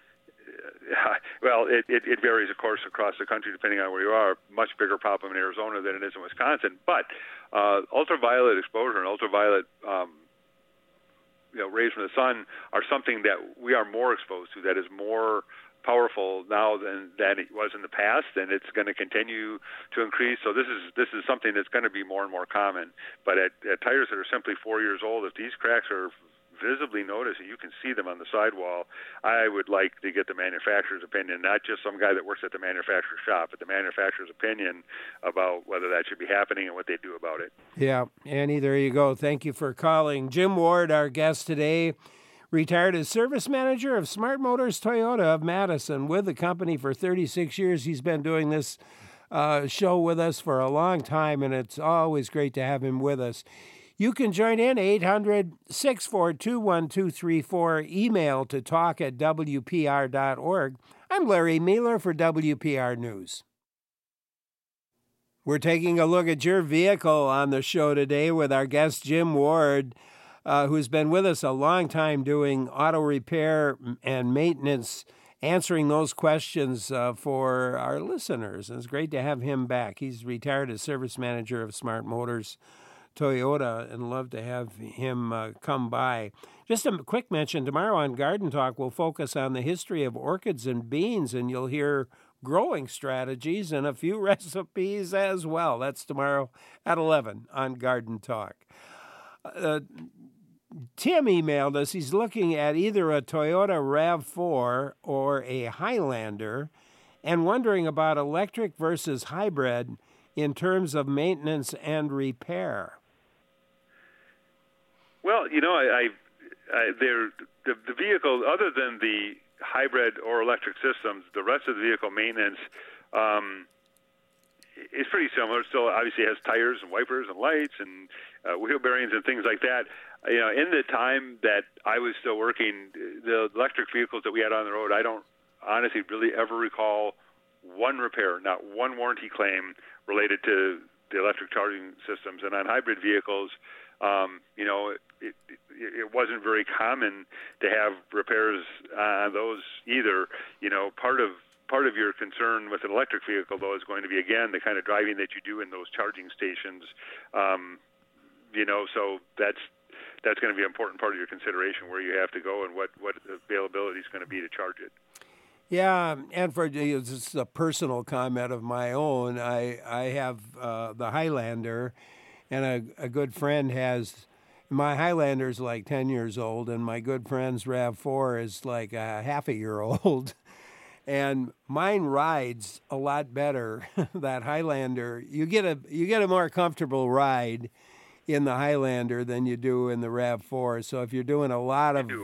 Speaker 2: uh, well, it, it, it varies, of course, across the country depending on where you are. Much bigger problem in Arizona than it is in Wisconsin. But uh, ultraviolet exposure and ultraviolet um, you know, rays from the sun are something that we are more exposed to, that is more powerful now than, than it was in the past, and it's going to continue to increase. So this is this is something that's going to be more and more common. But at, at tires that are simply four years old, if these cracks are visibly noticed and you can see them on the sidewall, I would like to get the manufacturer's opinion, not just some guy that works at the manufacturer's shop, but the manufacturer's opinion about whether that should be happening and what they do about it.
Speaker 1: Yeah, Annie, there you go. Thank you for calling. Jim Ward, our guest today, retired as service manager of Smart Motors Toyota of Madison. With the company for thirty-six years. He's been doing this uh, show with us for a long time, and it's always great to have him with us. You can join in, eight hundred, six four two, one two three four, email to talk at W P R dot org. I'm Larry Mueller for W P R News. We're taking a look at your vehicle on the show today with our guest, Jim Ward, uh, who's been with us a long time doing auto repair and maintenance, answering those questions uh, for our listeners. And it's great to have him back. He's retired as service manager of Smart Motors Toyota, and love to have him uh, come by. Just a quick mention, tomorrow on Garden Talk, we'll focus on the history of orchids and beans, and you'll hear growing strategies and a few recipes as well. That's tomorrow at eleven on Garden Talk. Uh, Tim emailed us. He's looking at either a Toyota RAV four or a Highlander and wondering about electric versus hybrid in terms of maintenance and repair.
Speaker 2: Well, you know, I, I, I they're, the, the vehicle, other than the hybrid or electric systems, the rest of the vehicle maintenance um, is pretty similar. It still obviously has tires and wipers and lights and uh, wheel bearings and things like that. You know, in the time that I was still working, the electric vehicles that we had on the road, I don't honestly really ever recall one repair, not one warranty claim related to the electric charging systems. And on hybrid vehicles, um, you know, it, it, it wasn't very common to have repairs on those either. You know, part of part of your concern with an electric vehicle, though, is going to be, again, the kind of driving that you do in those charging stations. Um, you know, so that's that's going to be an important part of your consideration, where you have to go and what, what availability is going to be to charge it.
Speaker 1: Yeah, and for this is a personal comment of my own. I I have uh, the Highlander, and a, a good friend has, my Highlander's like ten years old, and my good friend's RAV four is like a half a year old. And mine rides a lot better, that Highlander. You get a you get a more comfortable ride in the Highlander than you do in the RAV four. So if you're doing a lot of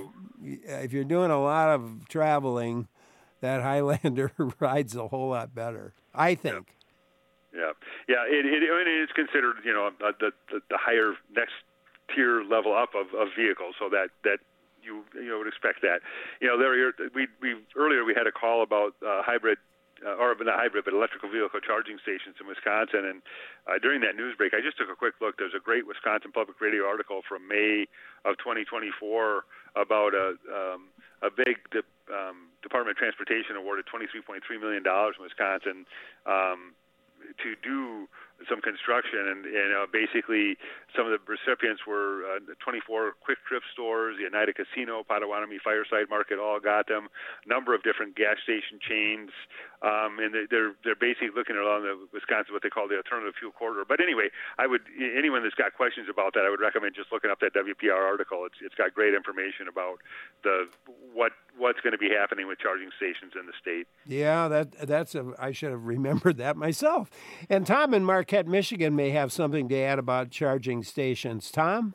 Speaker 1: if you're doing a lot of traveling, that Highlander rides a whole lot better, I think.
Speaker 2: Yeah, yeah. It, it, it is considered, you know, the the, the higher next tier level up of, of vehicles, so that that you you know, would expect that. You know, there we we earlier we had a call about uh, hybrid. Uh, or not hybrid, but electrical vehicle charging stations in Wisconsin. And uh, during that news break, I just took a quick look. There's a great Wisconsin Public Radio article from May of twenty twenty-four about a um, a big de- um, Department of Transportation awarded twenty-three point three million dollars in Wisconsin um, to do some construction, and, and uh, basically some of the recipients were uh, twenty-four Quick Trip stores, the Oneida Casino, Potawatomi Fireside Market, all got them. A number of different gas station chains, um, and they're they're basically looking along the Wisconsin, what they call the alternative fuel corridor. But anyway, I would anyone that's got questions about that, I would recommend just looking up that W P R article. It's it's got great information about the what what's going to be happening with charging stations in the state.
Speaker 1: Yeah, that that's a, I should have remembered that myself. And Tom in Marquette, Michigan, may have something to add about charging stations. Tom?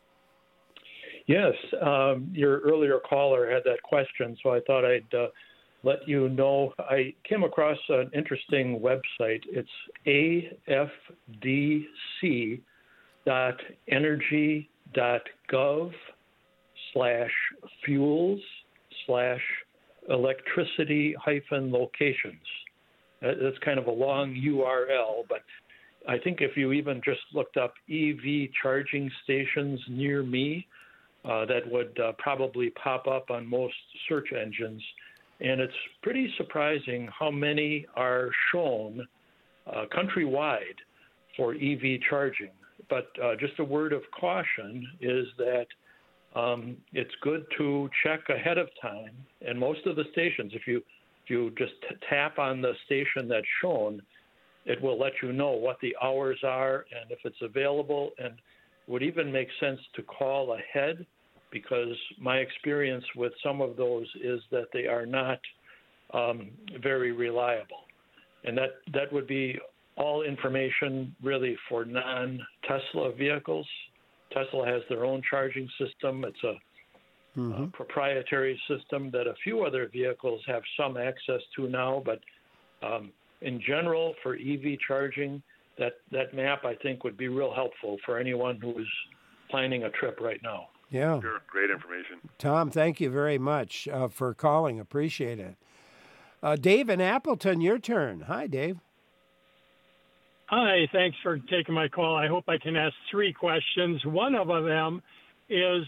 Speaker 10: Yes, um, your earlier caller had that question, so I thought I'd uh, let you know. I came across an interesting website. It's A F D C dot energy dot gov slash fuels slash electricity hyphen locations. That's kind of a long U R L, but I think if you even just looked up E V charging stations near me, uh, that would uh, probably pop up on most search engines. And it's pretty surprising how many are shown uh, countrywide for E V charging. But uh, just a word of caution is that um, it's good to check ahead of time. And most of the stations, if you if you just t- tap on the station that's shown, it will let you know what the hours are and if it's available, and would even make sense to call ahead, because my experience with some of those is that they are not um, very reliable. And that, that would be all information really for non-Tesla vehicles. Tesla has their own charging system. It's a Mm-hmm. Uh, proprietary system that a few other vehicles have some access to now, but um, in general, for E V charging, that, that map, I think, would be real helpful for anyone who is planning a trip right now.
Speaker 1: Yeah.
Speaker 2: Sure. Great information.
Speaker 1: Tom, thank you very much uh, for calling. Appreciate it. Uh, Dave in Appleton, your turn. Hi, Dave.
Speaker 6: Hi, thanks for taking my call. I hope I can ask three questions. One of them is,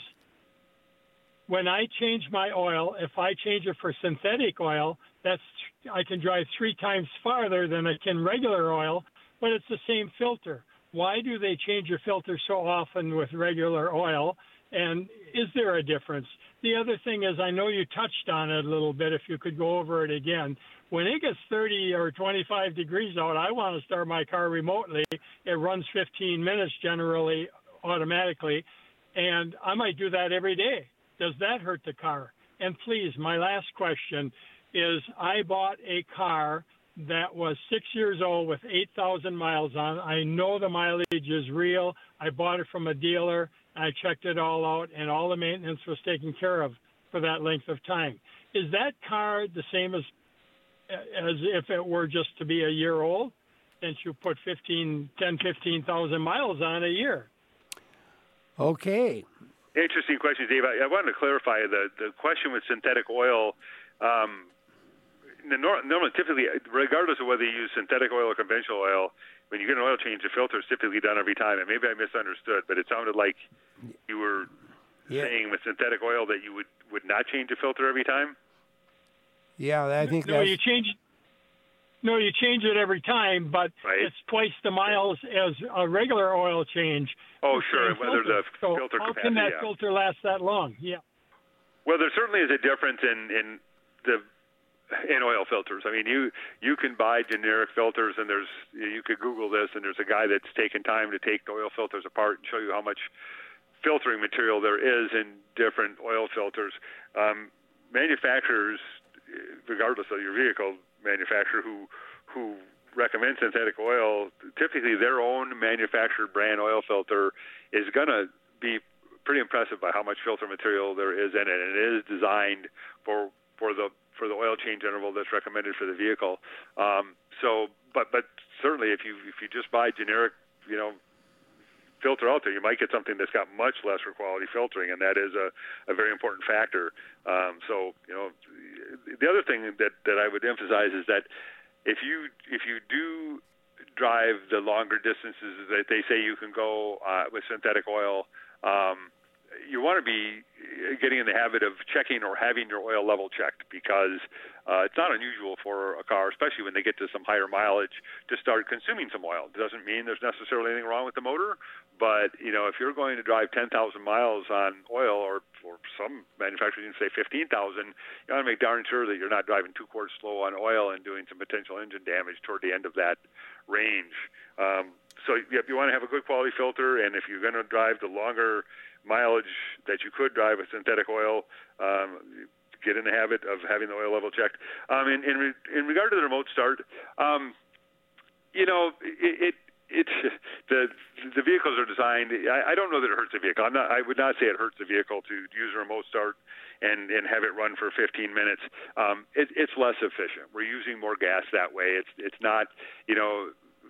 Speaker 6: when I change my oil, if I change it for synthetic oil, that's I can drive three times farther than I can regular oil, but it's the same filter. Why do they change your filter so often with regular oil? And is there a difference? The other thing is, I know you touched on it a little bit. If you could go over it again. When it gets thirty or twenty-five degrees out, I want to start my car remotely. It runs fifteen minutes generally automatically, and I might do that every day. Does that hurt the car? And please, my last question is, I bought a car that was six years old with eight thousand miles on. I know the mileage is real. I bought it from a dealer. I checked it all out, and all the maintenance was taken care of for that length of time. Is that car the same as as if it were just to be a year old, since you put fifteen, ten, fifteen thousand miles on a year?
Speaker 1: Okay.
Speaker 2: Interesting question, Dave. I, I wanted to clarify the, the question with synthetic oil. Um, normally, typically, regardless of whether you use synthetic oil or conventional oil, when you get an oil change, the filter is typically done every time. And maybe I misunderstood, but it sounded like you were yeah. saying with synthetic oil that you would, would not change the filter every time?
Speaker 1: Yeah, I think
Speaker 6: no,
Speaker 1: that's...
Speaker 6: you change. No, you change it every time, but
Speaker 2: right.
Speaker 6: it's twice the miles as a regular oil change.
Speaker 2: Oh, sure. Whether the
Speaker 6: so
Speaker 2: filter
Speaker 6: how
Speaker 2: capacity.
Speaker 6: can that
Speaker 2: yeah.
Speaker 6: filter last that long? Yeah.
Speaker 2: Well, there certainly is a difference in in the in oil filters. I mean, you you can buy generic filters, and there's you could Google this, and there's a guy that's taken time to take the oil filters apart and show you how much filtering material there is in different oil filters. Um, manufacturers, regardless of your vehicle manufacturer, who who recommend synthetic oil, typically their own manufactured brand oil filter is going to be pretty impressive by how much filter material there is in it, and it is designed for for the for the oil change interval that's recommended for the vehicle. Um, so, but but certainly, if you if you just buy generic, you know, filter out there, you might get something that's got much lesser quality filtering, and that is a, a very important factor. Um, so, you know, the other thing that, that I would emphasize is that if you if you do drive the longer distances that they say you can go uh, with synthetic oil, um, you want to be getting in the habit of checking or having your oil level checked, because uh, it's not unusual for a car, especially when they get to some higher mileage, to start consuming some oil. It doesn't mean there's necessarily anything wrong with the motor, but you know, if you're going to drive ten thousand miles on oil, or for some manufacturers even say fifteen thousand, you want to make darn sure that you're not driving two quarts slow on oil and doing some potential engine damage toward the end of that range. Um, so yep, you want to have a good quality filter, and if you're going to drive the longer mileage that you could drive with synthetic oil, um, get in the habit of having the oil level checked. Um, in, in, in regard to the remote start, um, you know, it, it it's the the vehicles are designed. I, I don't know that it hurts the vehicle. I'm not. I would not say it hurts the vehicle to use a remote start and and have it run for fifteen minutes. Um, it, it's less efficient. We're using more gas that way. It's it's not. You know.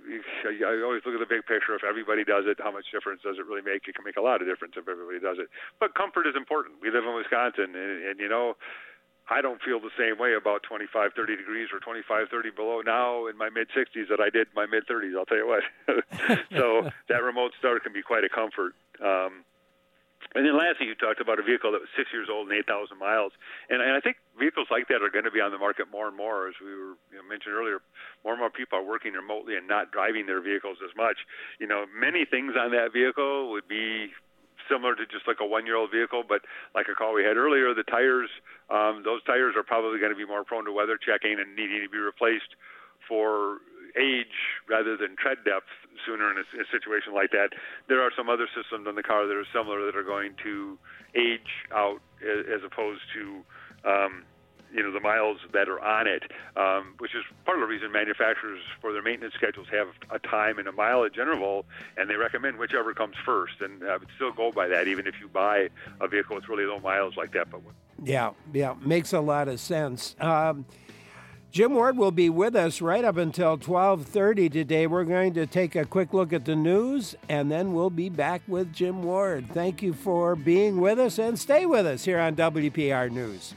Speaker 2: I always look at the big picture. If everybody does it, how much difference does it really make? It can make a lot of difference if everybody does it. But comfort is important. We live in Wisconsin, and, and you know, I don't feel the same way about twenty-five, thirty degrees or twenty-five, thirty below now in my mid-sixties that I did in my mid-thirties, I'll tell you what. So that remote start can be quite a comfort. Um, and then lastly, you talked about a vehicle that was six years old and eight thousand miles. And, and I think vehicles like that are going to be on the market more and more. As we were you know, mentioned earlier, more and more people are working remotely and not driving their vehicles as much. You know, many things on that vehicle would be similar to just like a one-year-old vehicle, but like a call we had earlier, the tires, um, those tires are probably going to be more prone to weather checking and needing to be replaced for age rather than tread depth sooner in a, a situation like that. There are some other systems on the car that are similar that are going to age out as, as opposed to um, you know, the miles that are on it, um, which is part of the reason manufacturers for their maintenance schedules have a time and a mileage interval, and they recommend whichever comes first. And I would still go by that, even if you buy a vehicle with really low miles like that. But
Speaker 1: yeah, yeah, makes a lot of sense. Um, Jim Ward will be with us right up until twelve thirty today. We're going to take a quick look at the news, and then we'll be back with Jim Ward. Thank you for being with us, and stay with us here on W P R News.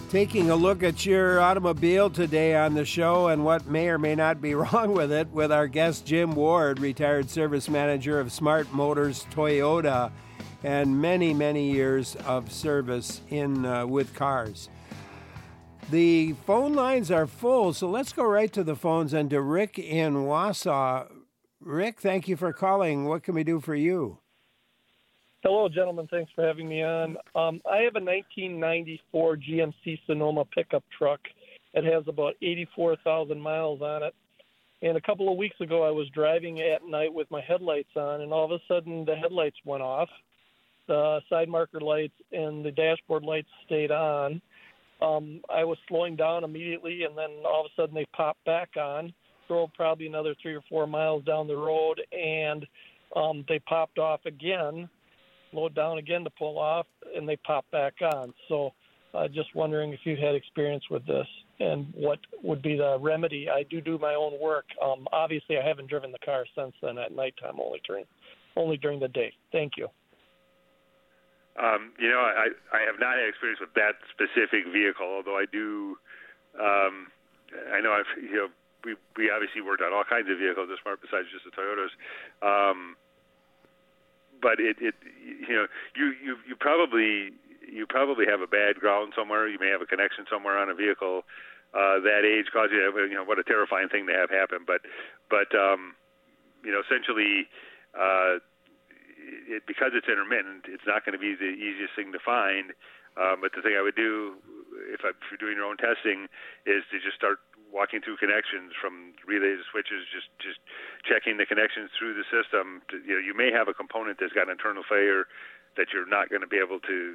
Speaker 1: taking a look at your automobile today on the show and what may or may not be wrong with it with our guest Jim Ward, retired service manager of Smart Motors Toyota, and many, many years of service in uh, with cars. The phone lines are full, so let's go right to the phones and to Rick in Wausau. Rick, thank you for calling. What can we do for you?
Speaker 11: Hello, gentlemen. Thanks for having me on. Um, I have a nineteen ninety-four G M C Sonoma pickup truck. It has about eighty-four thousand miles on it. And a couple of weeks ago, I was driving at night with my headlights on, and all of a sudden the headlights went off. The side marker lights and the dashboard lights stayed on. Um, I was slowing down immediately, and then all of a sudden they popped back on. Drove probably another three or four miles down the road, and um, they popped off again. Slowed down again to pull off, and they pop back on. So uh, just wondering if you had experience with this and what would be the remedy. I do do my own work. Um, obviously, I haven't driven the car since then at nighttime, only during, only during the day. Thank you.
Speaker 2: Um, you know, I, I have not had experience with that specific vehicle, although I do, um, I know I've, you know, we, we obviously worked on all kinds of vehicles at Smart besides just the Toyotas. Um, But it, it, you know, you, you, you probably you probably have a bad ground somewhere. You may have a connection somewhere on a vehicle uh, that age causes you, you know, what a terrifying thing to have happen. But, but um, you know, essentially, uh, it, because it's intermittent, it's not going to be the easiest thing to find. Um, but the thing I would do if, I, if you're doing your own testing is to just start walking through connections from relays to switches, just just checking the connections through the system. To, you know, you may have a component that's got an internal failure that you're not going to be able to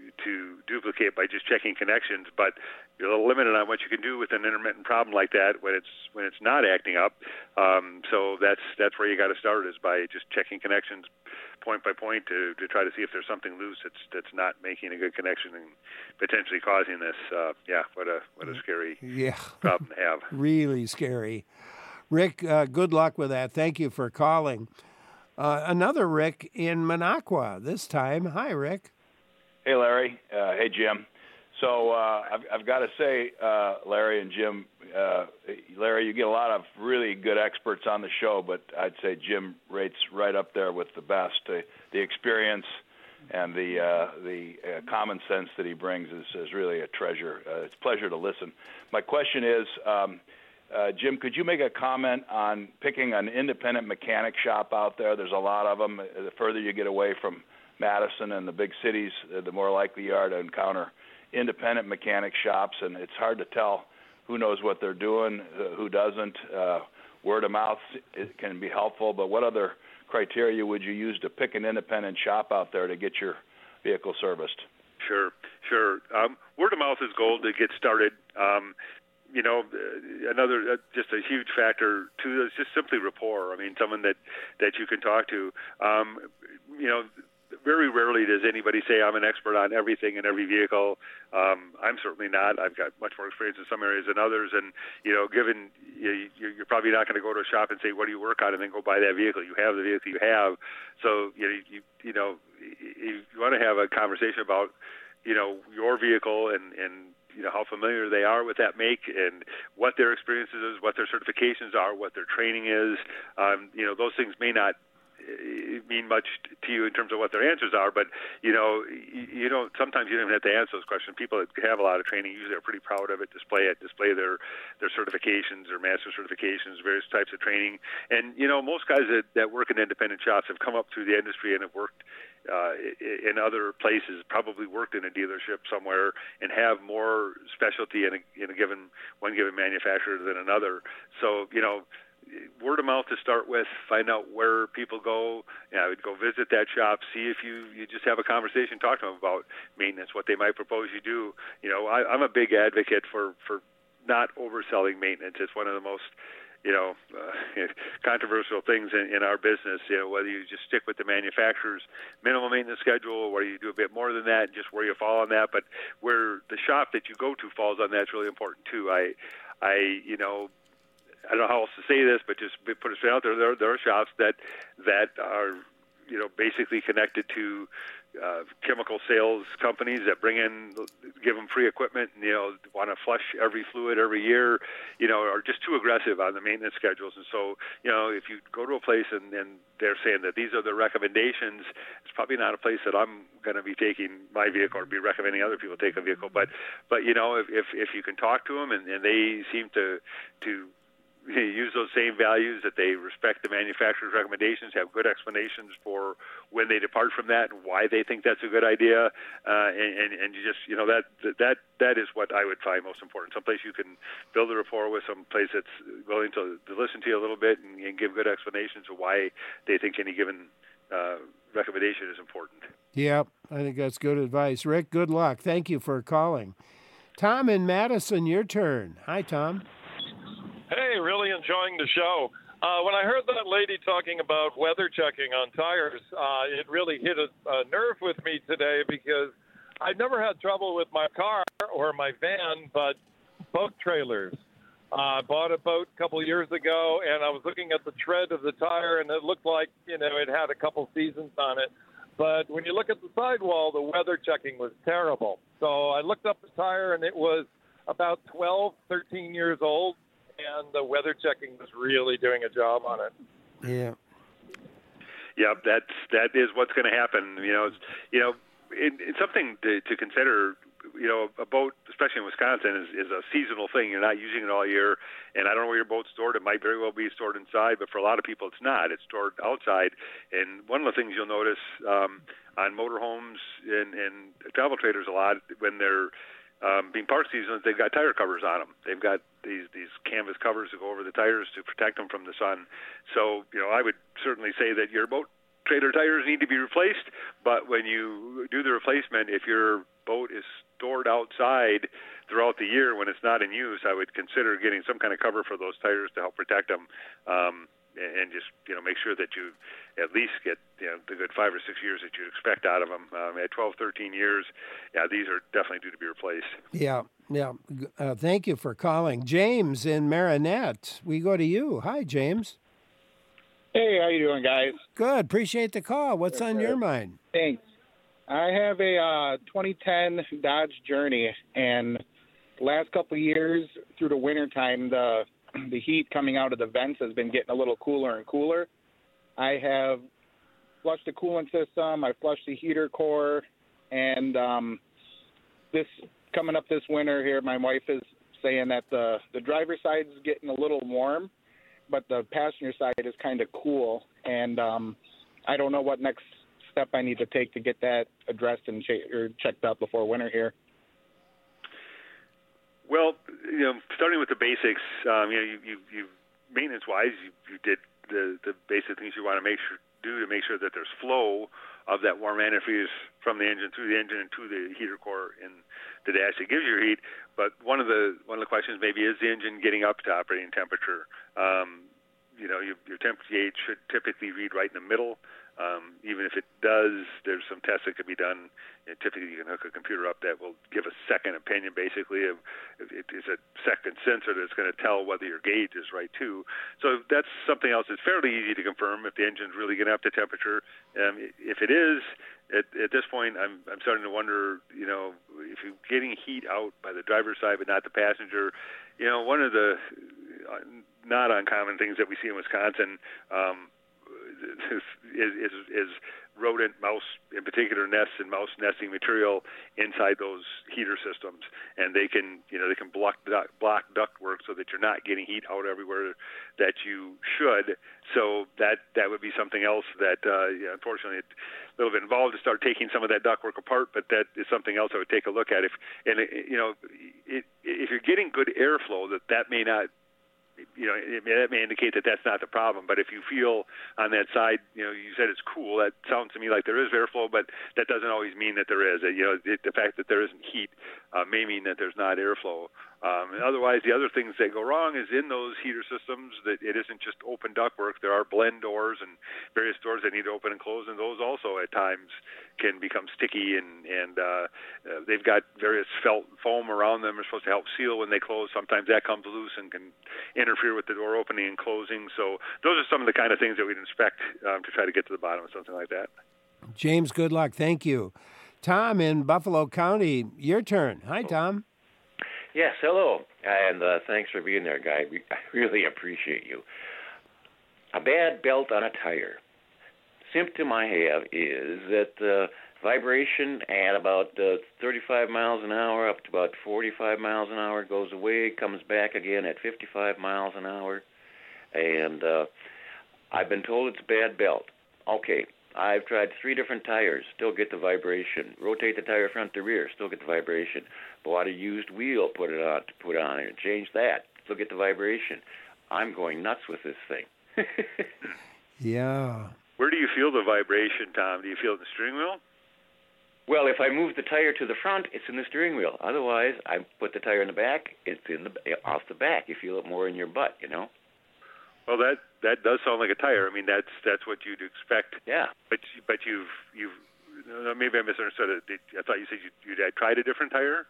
Speaker 2: to duplicate by just checking connections, but you're a little limited on what you can do with an intermittent problem like that when it's when it's not acting up. Um, so that's that's where you got to start, is by just checking connections point by point to, to try to see if there's something loose that's that's not making a good connection and potentially causing this. Uh, yeah, what a what a scary
Speaker 1: yeah.
Speaker 2: problem to have.
Speaker 1: Really scary. Rick, uh, good luck with that. Thank you for calling. Uh, another Rick in Minocqua this time. Hi, Rick.
Speaker 12: Hey, Larry. Uh, hey, Jim. So uh, I've, I've got to say, uh, Larry and Jim, uh, Larry, you get a lot of really good experts on the show, but I'd say Jim rates right up there with the best. Uh, the experience and the uh, the uh, common sense that he brings is, is really a treasure. Uh, it's a pleasure to listen. My question is, um, uh, Jim, could you make a comment on picking an independent mechanic shop out there? There's a lot of them. The further you get away from Madison and the big cities, the more likely you are to encounter independent mechanic shops, and it's hard to tell who knows what they're doing, who doesn't. Uh, word of mouth it can be helpful, but what other criteria would you use to pick an independent shop out there to get your vehicle serviced?
Speaker 2: Sure, sure. Um, word of mouth is gold to get started. Um, you know, another uh, just a huge factor too is just simply rapport. I mean, someone that that you can talk to. Um, you know. Very rarely does anybody say I'm an expert on everything in every vehicle. Um, I'm certainly not. I've got much more experience in some areas than others. And, you know, given you, you're probably not going to go to a shop and say, what do you work on, and then go buy that vehicle. You have the vehicle you have. So, you know, you, you know, you want to have a conversation about, you know, your vehicle and, and, you know, how familiar they are with that make and what their experiences is, what their certifications are, what their training is. Um, you know, those things may not mean much to you in terms of what their answers are, but you know, you don't. Sometimes you don't even have to answer those questions. People that have a lot of training usually are pretty proud of it, display it, display their their certifications, their master certifications, various types of training. And you know, most guys that, that work in independent shops have come up through the industry and have worked uh, in other places, probably worked in a dealership somewhere, and have more specialty in a, in a given one given manufacturer than another. So you know. Word of mouth to start with, find out where people go. You know, I would go visit that shop, see if you, you just have a conversation, talk to them about maintenance, what they might propose you do. You know, I, I'm a big advocate for, for not overselling maintenance. It's one of the most, you know, uh, controversial things in, in our business. You know, whether you just stick with the manufacturer's minimum maintenance schedule, or whether you do a bit more than that, and just where you fall on that. But where the shop that you go to falls on that's really important too. I, I, you know. I don't know how else to say this, but just put it straight out there. There, there are shops that that are, you know, basically connected to uh, chemical sales companies that bring in, give them free equipment, and, you know, want to flush every fluid every year, you know, are just too aggressive on the maintenance schedules. And so, you know, if you go to a place and, and they're saying that these are the recommendations, it's probably not a place that I'm going to be taking my vehicle or be recommending other people take a vehicle. But, but you know, if if, if you can talk to them and, and they seem to to use those same values, that they respect the manufacturer's recommendations, have good explanations for when they depart from that and why they think that's a good idea, uh, and, and, and you just, you know, that that that is what I would find most important. Someplace you can build a rapport with, someplace that's willing to, to listen to you a little bit and, and give good explanations of why they think any given uh, recommendation is important.
Speaker 1: Yeah, I think that's good advice. Rick, good luck. Thank you for calling. Tom in Madison, your turn. Hi, Tom.
Speaker 13: Hey, really enjoying the show. Uh, when I heard that lady talking about weather checking on tires, uh, it really hit a, a nerve with me today because I've never had trouble with my car or my van, but boat trailers. Uh, I bought a boat a couple of years ago, and I was looking at the tread of the tire, and it looked like, you know, it had a couple seasons on it. But when you look at the sidewall, the weather checking was terrible. So I looked up the tire, and it was about twelve, thirteen years old. And the weather checking was really doing a job on it.
Speaker 1: Yeah.
Speaker 2: Yep, that's that is what's going to happen. You know, it's, you know, it, it's something to, to consider. You know, a boat, especially in Wisconsin, is, is a seasonal thing. You're not using it all year, and I don't know where your boat's stored. It might very well be stored inside, but for a lot of people, it's not. It's stored outside. And one of the things you'll notice um, on motorhomes and, and travel trailers a lot when they're Um, being park season, they've got tire covers on them. They've got these these canvas covers that go over the tires to protect them from the sun. So, you know, I would certainly say that your boat trailer tires need to be replaced, but when you do the replacement, if your boat is stored outside throughout the year when it's not in use, I would consider getting some kind of cover for those tires to help protect them. Um, and just, you know, make sure that you at least get, you know, the good five or six years that you expect out of them. Um, at twelve, thirteen years, yeah, these are definitely due to be replaced.
Speaker 1: Yeah, yeah. Uh, thank you for calling. James in Marinette, we go to you. Hi, James.
Speaker 14: Hey, how you doing, guys?
Speaker 1: Good. Appreciate the call. What's
Speaker 14: Good,
Speaker 1: on
Speaker 14: good.
Speaker 1: your mind?
Speaker 14: Thanks. I have a uh, twenty ten Dodge Journey, and the last couple of years through the wintertime, the the heat coming out of the vents has been getting a little cooler and cooler. I have flushed the coolant system. I flushed the heater core, and um, this coming up this winter here, my wife is saying that the the driver's side is getting a little warm, but the passenger side is kind of cool, and um, I don't know what next step I need to take to get that addressed and ch- or checked out before winter here.
Speaker 2: Well, you know, starting with the basics, um, you know, you, you, you maintenance-wise, you, you did the, the basic things you want to make sure do to make sure that there's flow of that warm antifreeze from the engine through the engine and to the heater core in the dash that gives you heat. But one of the one of the questions maybe is the engine getting up to operating temperature. Um, you know, your, your temperature gauge should typically read right in the middle. Um, even if it does, there's some tests that could be done. And typically, you can hook a computer up that will give a second opinion, basically. Of, it is a second sensor that's going to tell whether your gauge is right, too. So that's something else that's fairly easy to confirm if the engine's really getting up to temperature. Um, if it is, at, at this point, I'm, I'm starting to wonder, you know, if you're getting heat out by the driver's side but not the passenger, you know, one of the uh, not uncommon things that we see in Wisconsin um, is, is, is rodent, mouse, in particular nests and mouse nesting material inside those heater systems, and they can, you know, they can block duct, block ductwork so that you're not getting heat out everywhere that you should. So that that would be something else that, uh, yeah, unfortunately, it's a little bit involved to start taking some of that ductwork apart, but that is something else I would take a look at. If and it, you know, it, if you're getting good airflow, that that may not. You know, it may, that may indicate that that's not the problem. But if you feel on that side, you know, you said it's cool. That sounds to me like there is airflow, but that doesn't always mean that there is. You know, it, the fact that there isn't heat uh, may mean that there's not airflow. Um, and otherwise, the other things that go wrong is in those heater systems that it isn't just open ductwork. There are blend doors and various doors that need to open and close, and those also at times can become sticky, and, and uh, uh, they've got various felt foam around them. They're supposed to help seal when they close. Sometimes that comes loose and can interfere with the door opening and closing. So those are some of the kind of things that we'd inspect um, to try to get to the bottom of something like that.
Speaker 1: James, good luck. Thank you. Tom in Buffalo County, your turn. Hi, Tom.
Speaker 15: Yes, hello, and uh, thanks for being there, Guy. We, I really appreciate you. A bad belt on a tire. Symptom I have is that uh, vibration at about uh, thirty-five miles an hour up to about forty-five miles an hour goes away, comes back again at fifty-five miles an hour, and uh, I've been told it's a bad belt. Okay, I've tried three different tires, still get the vibration. Rotate the tire front to rear, still get the vibration. Bought a used wheel, put it on, to put on it, change that, still get the vibration. I'm going nuts with this thing.
Speaker 1: Yeah.
Speaker 2: Where do you feel the vibration, Tom? Do you feel it in the steering wheel?
Speaker 15: Well, if I move the tire to the front, it's in the steering wheel. Otherwise, I put the tire in the back, it's in the off the back. You feel it more in your butt, you know?
Speaker 2: Well, that that does sound like a tire. I mean, that's that's what you'd expect.
Speaker 15: Yeah.
Speaker 2: But but you've you've maybe I misunderstood it. I thought you said you you had tried a different tire.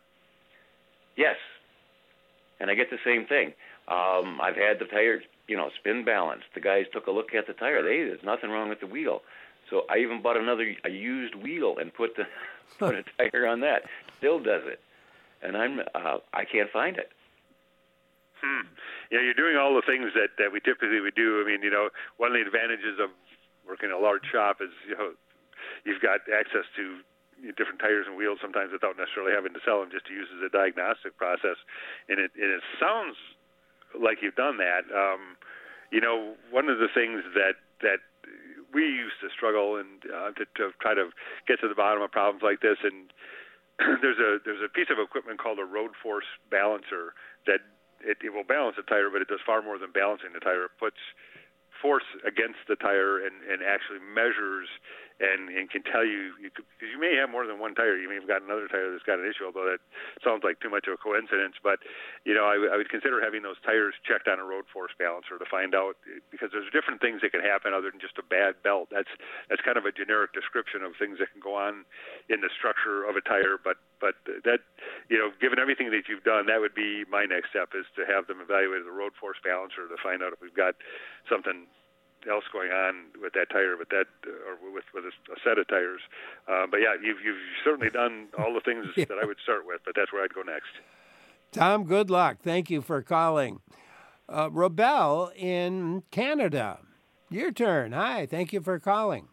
Speaker 15: Yes. And I get the same thing. Um, I've had the tire, you know, spin balanced. The guys took a look at the tire. They there's nothing wrong with the wheel. So I even bought another a used wheel and put the put a tire on that. Still does it. And I'm uh, I can't find it.
Speaker 2: Hmm. You know, you're doing all the things that, that we typically would do. I mean, you know, one of the advantages of working in a large shop is, you know, you've got access to different tires and wheels sometimes without necessarily having to sell them, just to use as a diagnostic process. And it, and it sounds like you've done that. Um, you know, one of the things that, that we used to struggle and uh, to, to try to get to the bottom of problems like this, and there's a there's a piece of equipment called a road force balancer that It, it will balance the tire, but it does far more than balancing the tire. It puts force against the tire and, and actually measures and, and can tell you, because you, you may have more than one tire. You may have got another tire that's got an issue, although that sounds like too much of a coincidence. But, you know, I, I would consider having those tires checked on a road force balancer to find out, because there's different things that can happen other than just a bad belt. That's that's kind of a generic description of things that can go on in the structure of a tire. But, but that, you know, given everything that you've done, that would be my next step, is to have them evaluate the road force balancer to find out if we've got something else going on with that tire, with that, uh, or with with a, a set of tires. Uh, but yeah, you've you've certainly done all the things yeah. that I would start with. But that's where I'd go next.
Speaker 1: Tom, good luck. Thank you for calling. Uh, Robel in Canada, your turn. Hi, thank you for calling.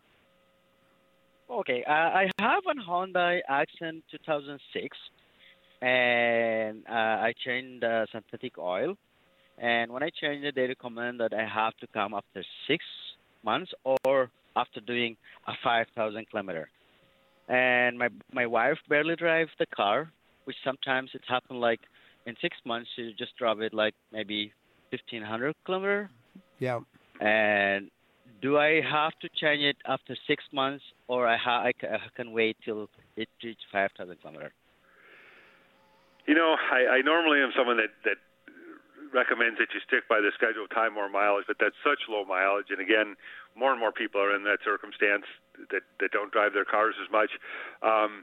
Speaker 16: Okay, uh, I have a Hyundai Accent two thousand six, and uh, I changed the synthetic oil. And when I change it, they recommend that I have to come after six months or after doing a five thousand kilometer. And my my wife barely drives the car, which sometimes it happens like in six months she just drive it like maybe fifteen hundred kilometer.
Speaker 1: Yeah.
Speaker 16: And do I have to change it after six months, or I, ha- I, ca- I can wait till it reaches five thousand kilometer?
Speaker 2: You know, I, I normally am someone that that. recommends that you stick by the scheduled time or mileage, but that's such low mileage. And again, more and more people are in that circumstance that, that don't drive their cars as much. Um,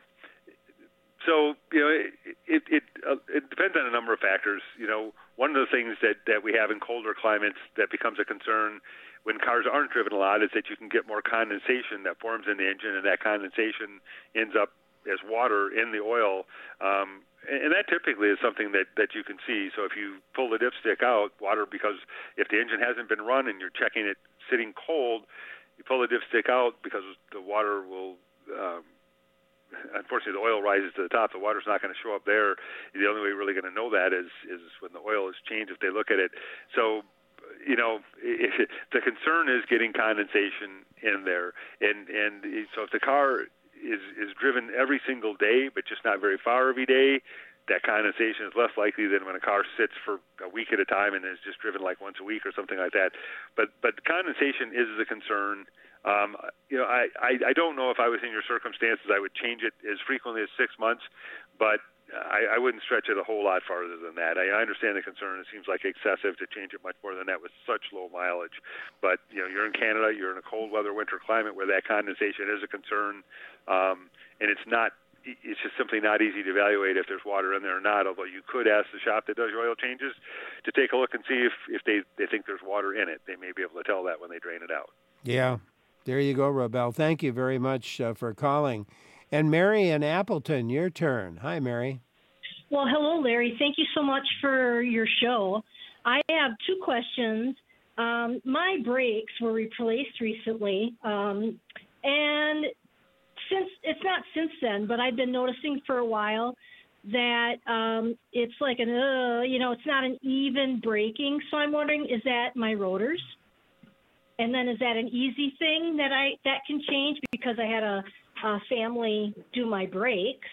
Speaker 2: so, you know, it it, it, uh, it depends on a number of factors. You know, one of the things that, that we have in colder climates that becomes a concern when cars aren't driven a lot is that you can get more condensation that forms in the engine, and that condensation ends up as water in the oil. Um, And that typically is something that, that you can see. So if you pull the dipstick out, water, because if the engine hasn't been run and you're checking it sitting cold, you pull the dipstick out because the water will, um, unfortunately, the oil rises to the top. The water's not going to show up there. The only way you're really going to know that is, is when the oil is changed, if they look at it. So, you know, it, the concern is getting condensation in there. And, and so if the car is is driven every single day, but just not very far every day, that condensation is less likely than when a car sits for a week at a time and is just driven like once a week or something like that. But but condensation is a concern. Um, you know, I, I, I don't know if I was in your circumstances, I would change it as frequently as six months, but I, I wouldn't stretch it a whole lot farther than that. I, I understand the concern. It seems like excessive to change it much more than that with such low mileage. But, you know, you're in Canada, you're in a cold weather winter climate where that condensation is a concern, um, and it's not, it's just simply not easy to evaluate if there's water in there or not, although you could ask the shop that does your oil changes to take a look and see if, if they, they think there's water in it. They may be able to tell that when they drain it out.
Speaker 1: Yeah. There you go, Robel. Thank you very much uh, for calling. And Mary in Appleton, your turn. Hi, Mary.
Speaker 17: Well, hello, Larry. Thank you so much for your show. I have two questions. Um, my brakes were replaced recently, um, and since it's not since then, but I've been noticing for a while that um, it's like an, uh, you know, it's not an even braking. So I'm wondering, is that my rotors? And then is that an easy thing that I that can change because I had a, a family do my brakes?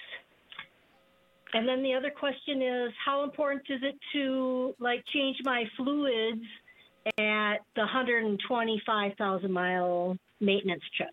Speaker 17: And then the other question is, how important is it to like change my fluids at the one hundred twenty-five thousand mile maintenance check?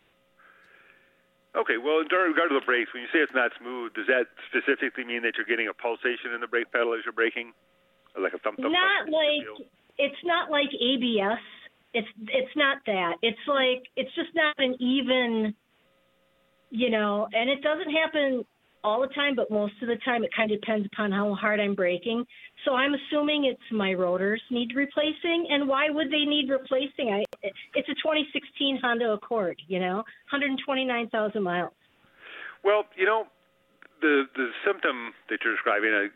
Speaker 2: Okay, well, in regard to the brakes, when you say it's not smooth, does that specifically mean that you're getting a pulsation in the brake pedal as you're braking? Or like a thump thump?
Speaker 17: Not like, it's not like A B S. It's it's not that. It's like, it's just not an even, you know, and it doesn't happen all the time, but most of the time it kind of depends upon how hard I'm braking. So I'm assuming it's my rotors need replacing. And why would they need replacing? I, it's a twenty sixteen Honda Accord, you know, one hundred twenty-nine thousand miles.
Speaker 2: Well, you know, the the symptom that you're describing, uh,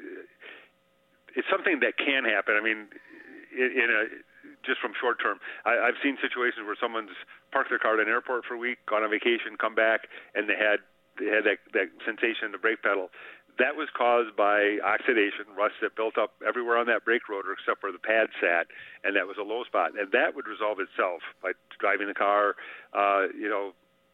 Speaker 2: it's something that can happen. I mean, in, in a just from short term, I, I've seen situations where someone's parked their car at an airport for a week, gone on vacation, come back, and they had they had that, that sensation in the brake pedal. That was caused by oxidation, rust that built up everywhere on that brake rotor except where the pad sat, and that was a low spot. And that would resolve itself by driving the car, uh, you know,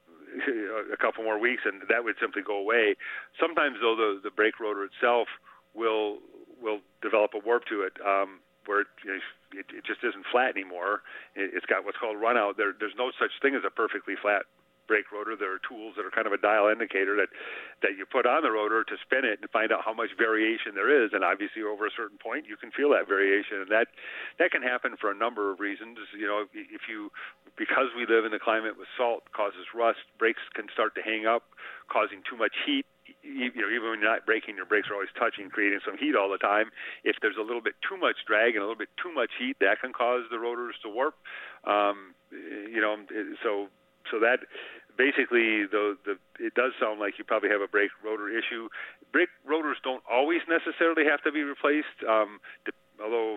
Speaker 2: a couple more weeks, and that would simply go away. Sometimes, though, the, the brake rotor itself will will develop a warp to it, um, where it, you know, it, it just isn't flat anymore. It, it's got what's called run out. There, there's no such thing as a perfectly flat brake rotor. There are tools that are kind of a dial indicator that that you put on the rotor to spin it and find out how much variation there is. And obviously, over a certain point, you can feel that variation, and that that can happen for a number of reasons. You know, if you because we live in the climate with salt causes rust, brakes can start to hang up, causing too much heat. You know, even when you're not braking, your brakes are always touching, creating some heat all the time. If there's a little bit too much drag and a little bit too much heat, that can cause the rotors to warp. Um, you know, so so that basically, the the it does sound like you probably have a brake rotor issue. Brake rotors don't always necessarily have to be replaced, um, although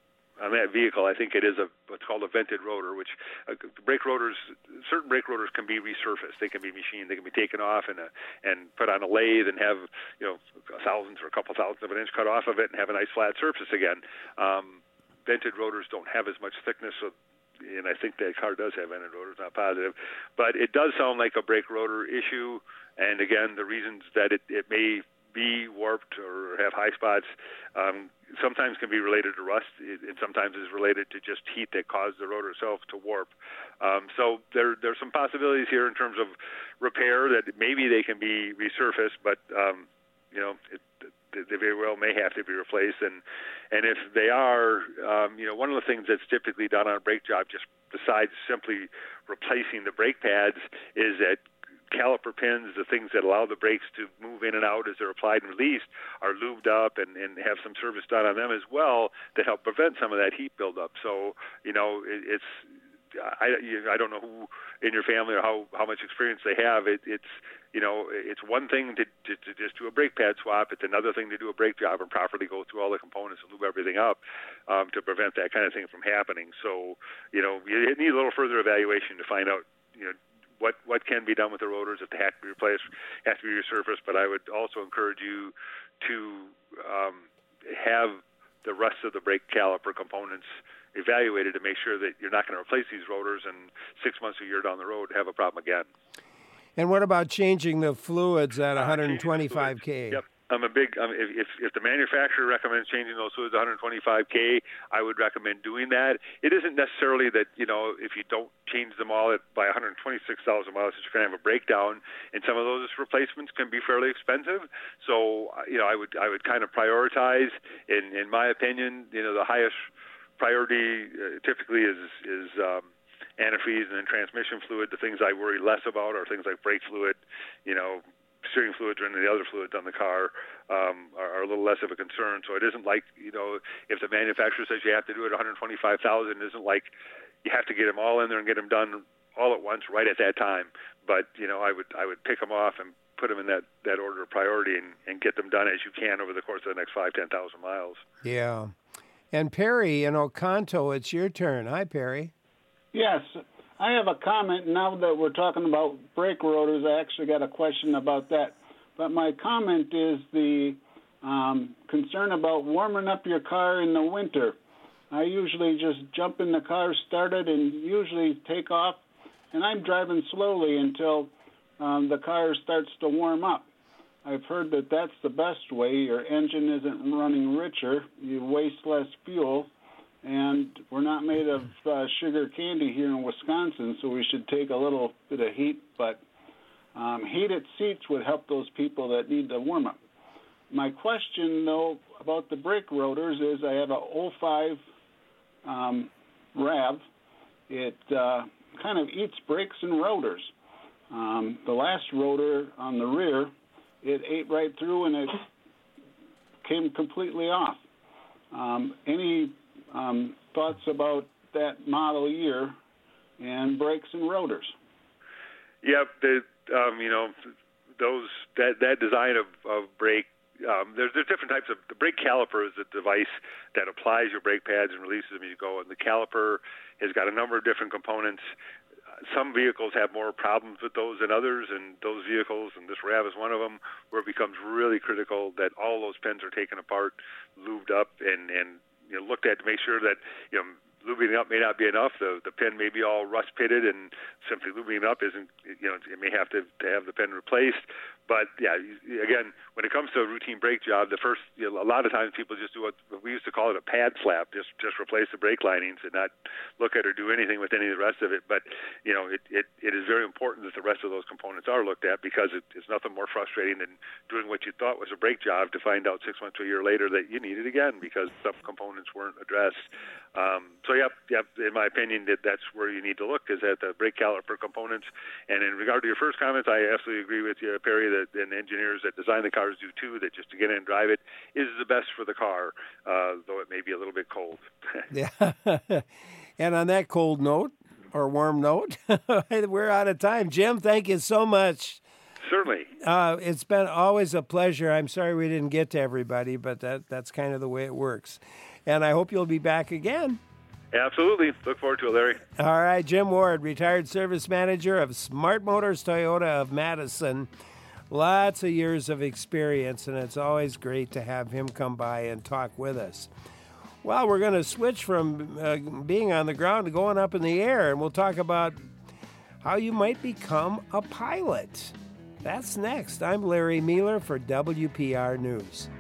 Speaker 2: on that vehicle, I think it is a what's called a vented rotor, which uh, brake rotors, certain brake rotors can be resurfaced. They can be machined. They can be taken off and a, and put on a lathe and have, you know, a thousandth or a couple thousandths of an inch cut off of it and have a nice flat surface again. Um, vented rotors don't have as much thickness, so, and I think that car does have vented rotors, not positive. But it does sound like a brake rotor issue, and again, the reasons that it, it may be warped or have high spots um, sometimes can be related to rust. It, it sometimes is related to just heat that caused the rotor itself to warp. Um, so there there's some possibilities here in terms of repair that maybe they can be resurfaced, but um, you know it, they very well may have to be replaced. And and if they are, um, you know, one of the things that's typically done on a brake job, just besides simply replacing the brake pads, is that caliper pins, the things that allow the brakes to move in and out as they're applied and released, are lubed up and, and have some service done on them as well that help prevent some of that heat buildup. So, you know, it, it's I, I don't know who in your family or how, how much experience they have. It, it's, you know, it's one thing to, to, to just do a brake pad swap. It's another thing to do a brake job and properly go through all the components and lube everything up um, to prevent that kind of thing from happening. So, you know, you need a little further evaluation to find out, you know, what what can be done with the rotors if they have to be replaced, have to be resurfaced. But I would also encourage you to um, have the rest of the brake caliper components evaluated to make sure that you're not going to replace these rotors and six months or a year down the road have a problem again.
Speaker 1: And what about changing the fluids at one hundred twenty-five K?
Speaker 2: Yep. I'm a big, um, if, if if the manufacturer recommends changing those fluids one hundred twenty-five K, I would recommend doing that. It isn't necessarily that, you know, if you don't change them all at, by one hundred twenty-six thousand miles, that you're going to have a breakdown, and some of those replacements can be fairly expensive. So, you know, I would I would kind of prioritize, in, in my opinion, you know, the highest priority uh, typically is, is um, antifreeze and then transmission fluid. The things I worry less about are things like brake fluid, you know, steering fluids or any of the other fluids on the car um, are, are a little less of a concern. So it isn't like, you know, if the manufacturer says you have to do it one hundred twenty-five thousand, it isn't like you have to get them all in there and get them done all at once right at that time. But, you know, I would I would pick them off and put them in that, that order of priority and, and get them done as you can over the course of the next five, ten thousand miles.
Speaker 1: Yeah. And Perry in Oconto, it's your turn. Hi, Perry.
Speaker 18: Yes. I have a comment. Now that we're talking about brake rotors, I actually got a question about that. But my comment is the um, concern about warming up your car in the winter. I usually just jump in the car, start it, and usually take off, and I'm driving slowly until um, the car starts to warm up. I've heard that that's the best way. Your engine isn't running richer, you waste less fuel, and we're not made of uh, sugar candy here in Wisconsin, so we should take a little bit of heat, but um, heated seats would help those people that need to warm up. My question, though, about the brake rotors is I have a oh five um, RAV. It uh, kind of eats brakes and rotors. Um, the last rotor on the rear, it ate right through and it came completely off. Um, any um, thoughts about that model year and brakes and rotors?
Speaker 2: Yep, the, um, you know, those that that design of, of brake. Um, there's, there's different types of, the brake caliper is a device that applies your brake pads and releases them as you go. And the caliper has got a number of different components. Uh, some vehicles have more problems with those than others, and those vehicles, and this RAV is one of them, where it becomes really critical that all those pins are taken apart, lubed up, and, and you know, looked at to make sure that, you know, lubing up may not be enough. The the pin may be all rust pitted, and simply lubing it up isn't, you know, it may have to, to have the pin replaced. But yeah, again, when it comes to a routine brake job, the first, you know, a lot of times people just do what we used to call it a pad slap, just just replace the brake linings and not look at or do anything with any of the rest of it. But you know, it it, it is very important that the rest of those components are looked at, because it, it's nothing more frustrating than doing what you thought was a brake job to find out six months to a year later that you need it again because some components weren't addressed. Um, so yep, yep. In my opinion, that that's where you need to look, is at the brake caliper components. And in regard to your first comments, I absolutely agree with you, Perry. That and engineers that design the cars do too. That just to get in and drive it is the best for the car, uh, though it may be a little bit cold.
Speaker 1: Yeah. And on that cold note or warm note, we're out of time. Jim, thank you so much.
Speaker 2: Certainly.
Speaker 1: Uh, it's been always a pleasure. I'm sorry we didn't get to everybody, but that that's kind of the way it works. And I hope you'll be back again.
Speaker 2: Absolutely. Look forward to it, Larry.
Speaker 1: All right. Jim Ward, retired service manager of Smart Motors Toyota of Madison. Lots of years of experience, and it's always great to have him come by and talk with us. Well, we're going to switch from uh, being on the ground to going up in the air, and we'll talk about how you might become a pilot. That's next. I'm Larry Mealer for W P R News.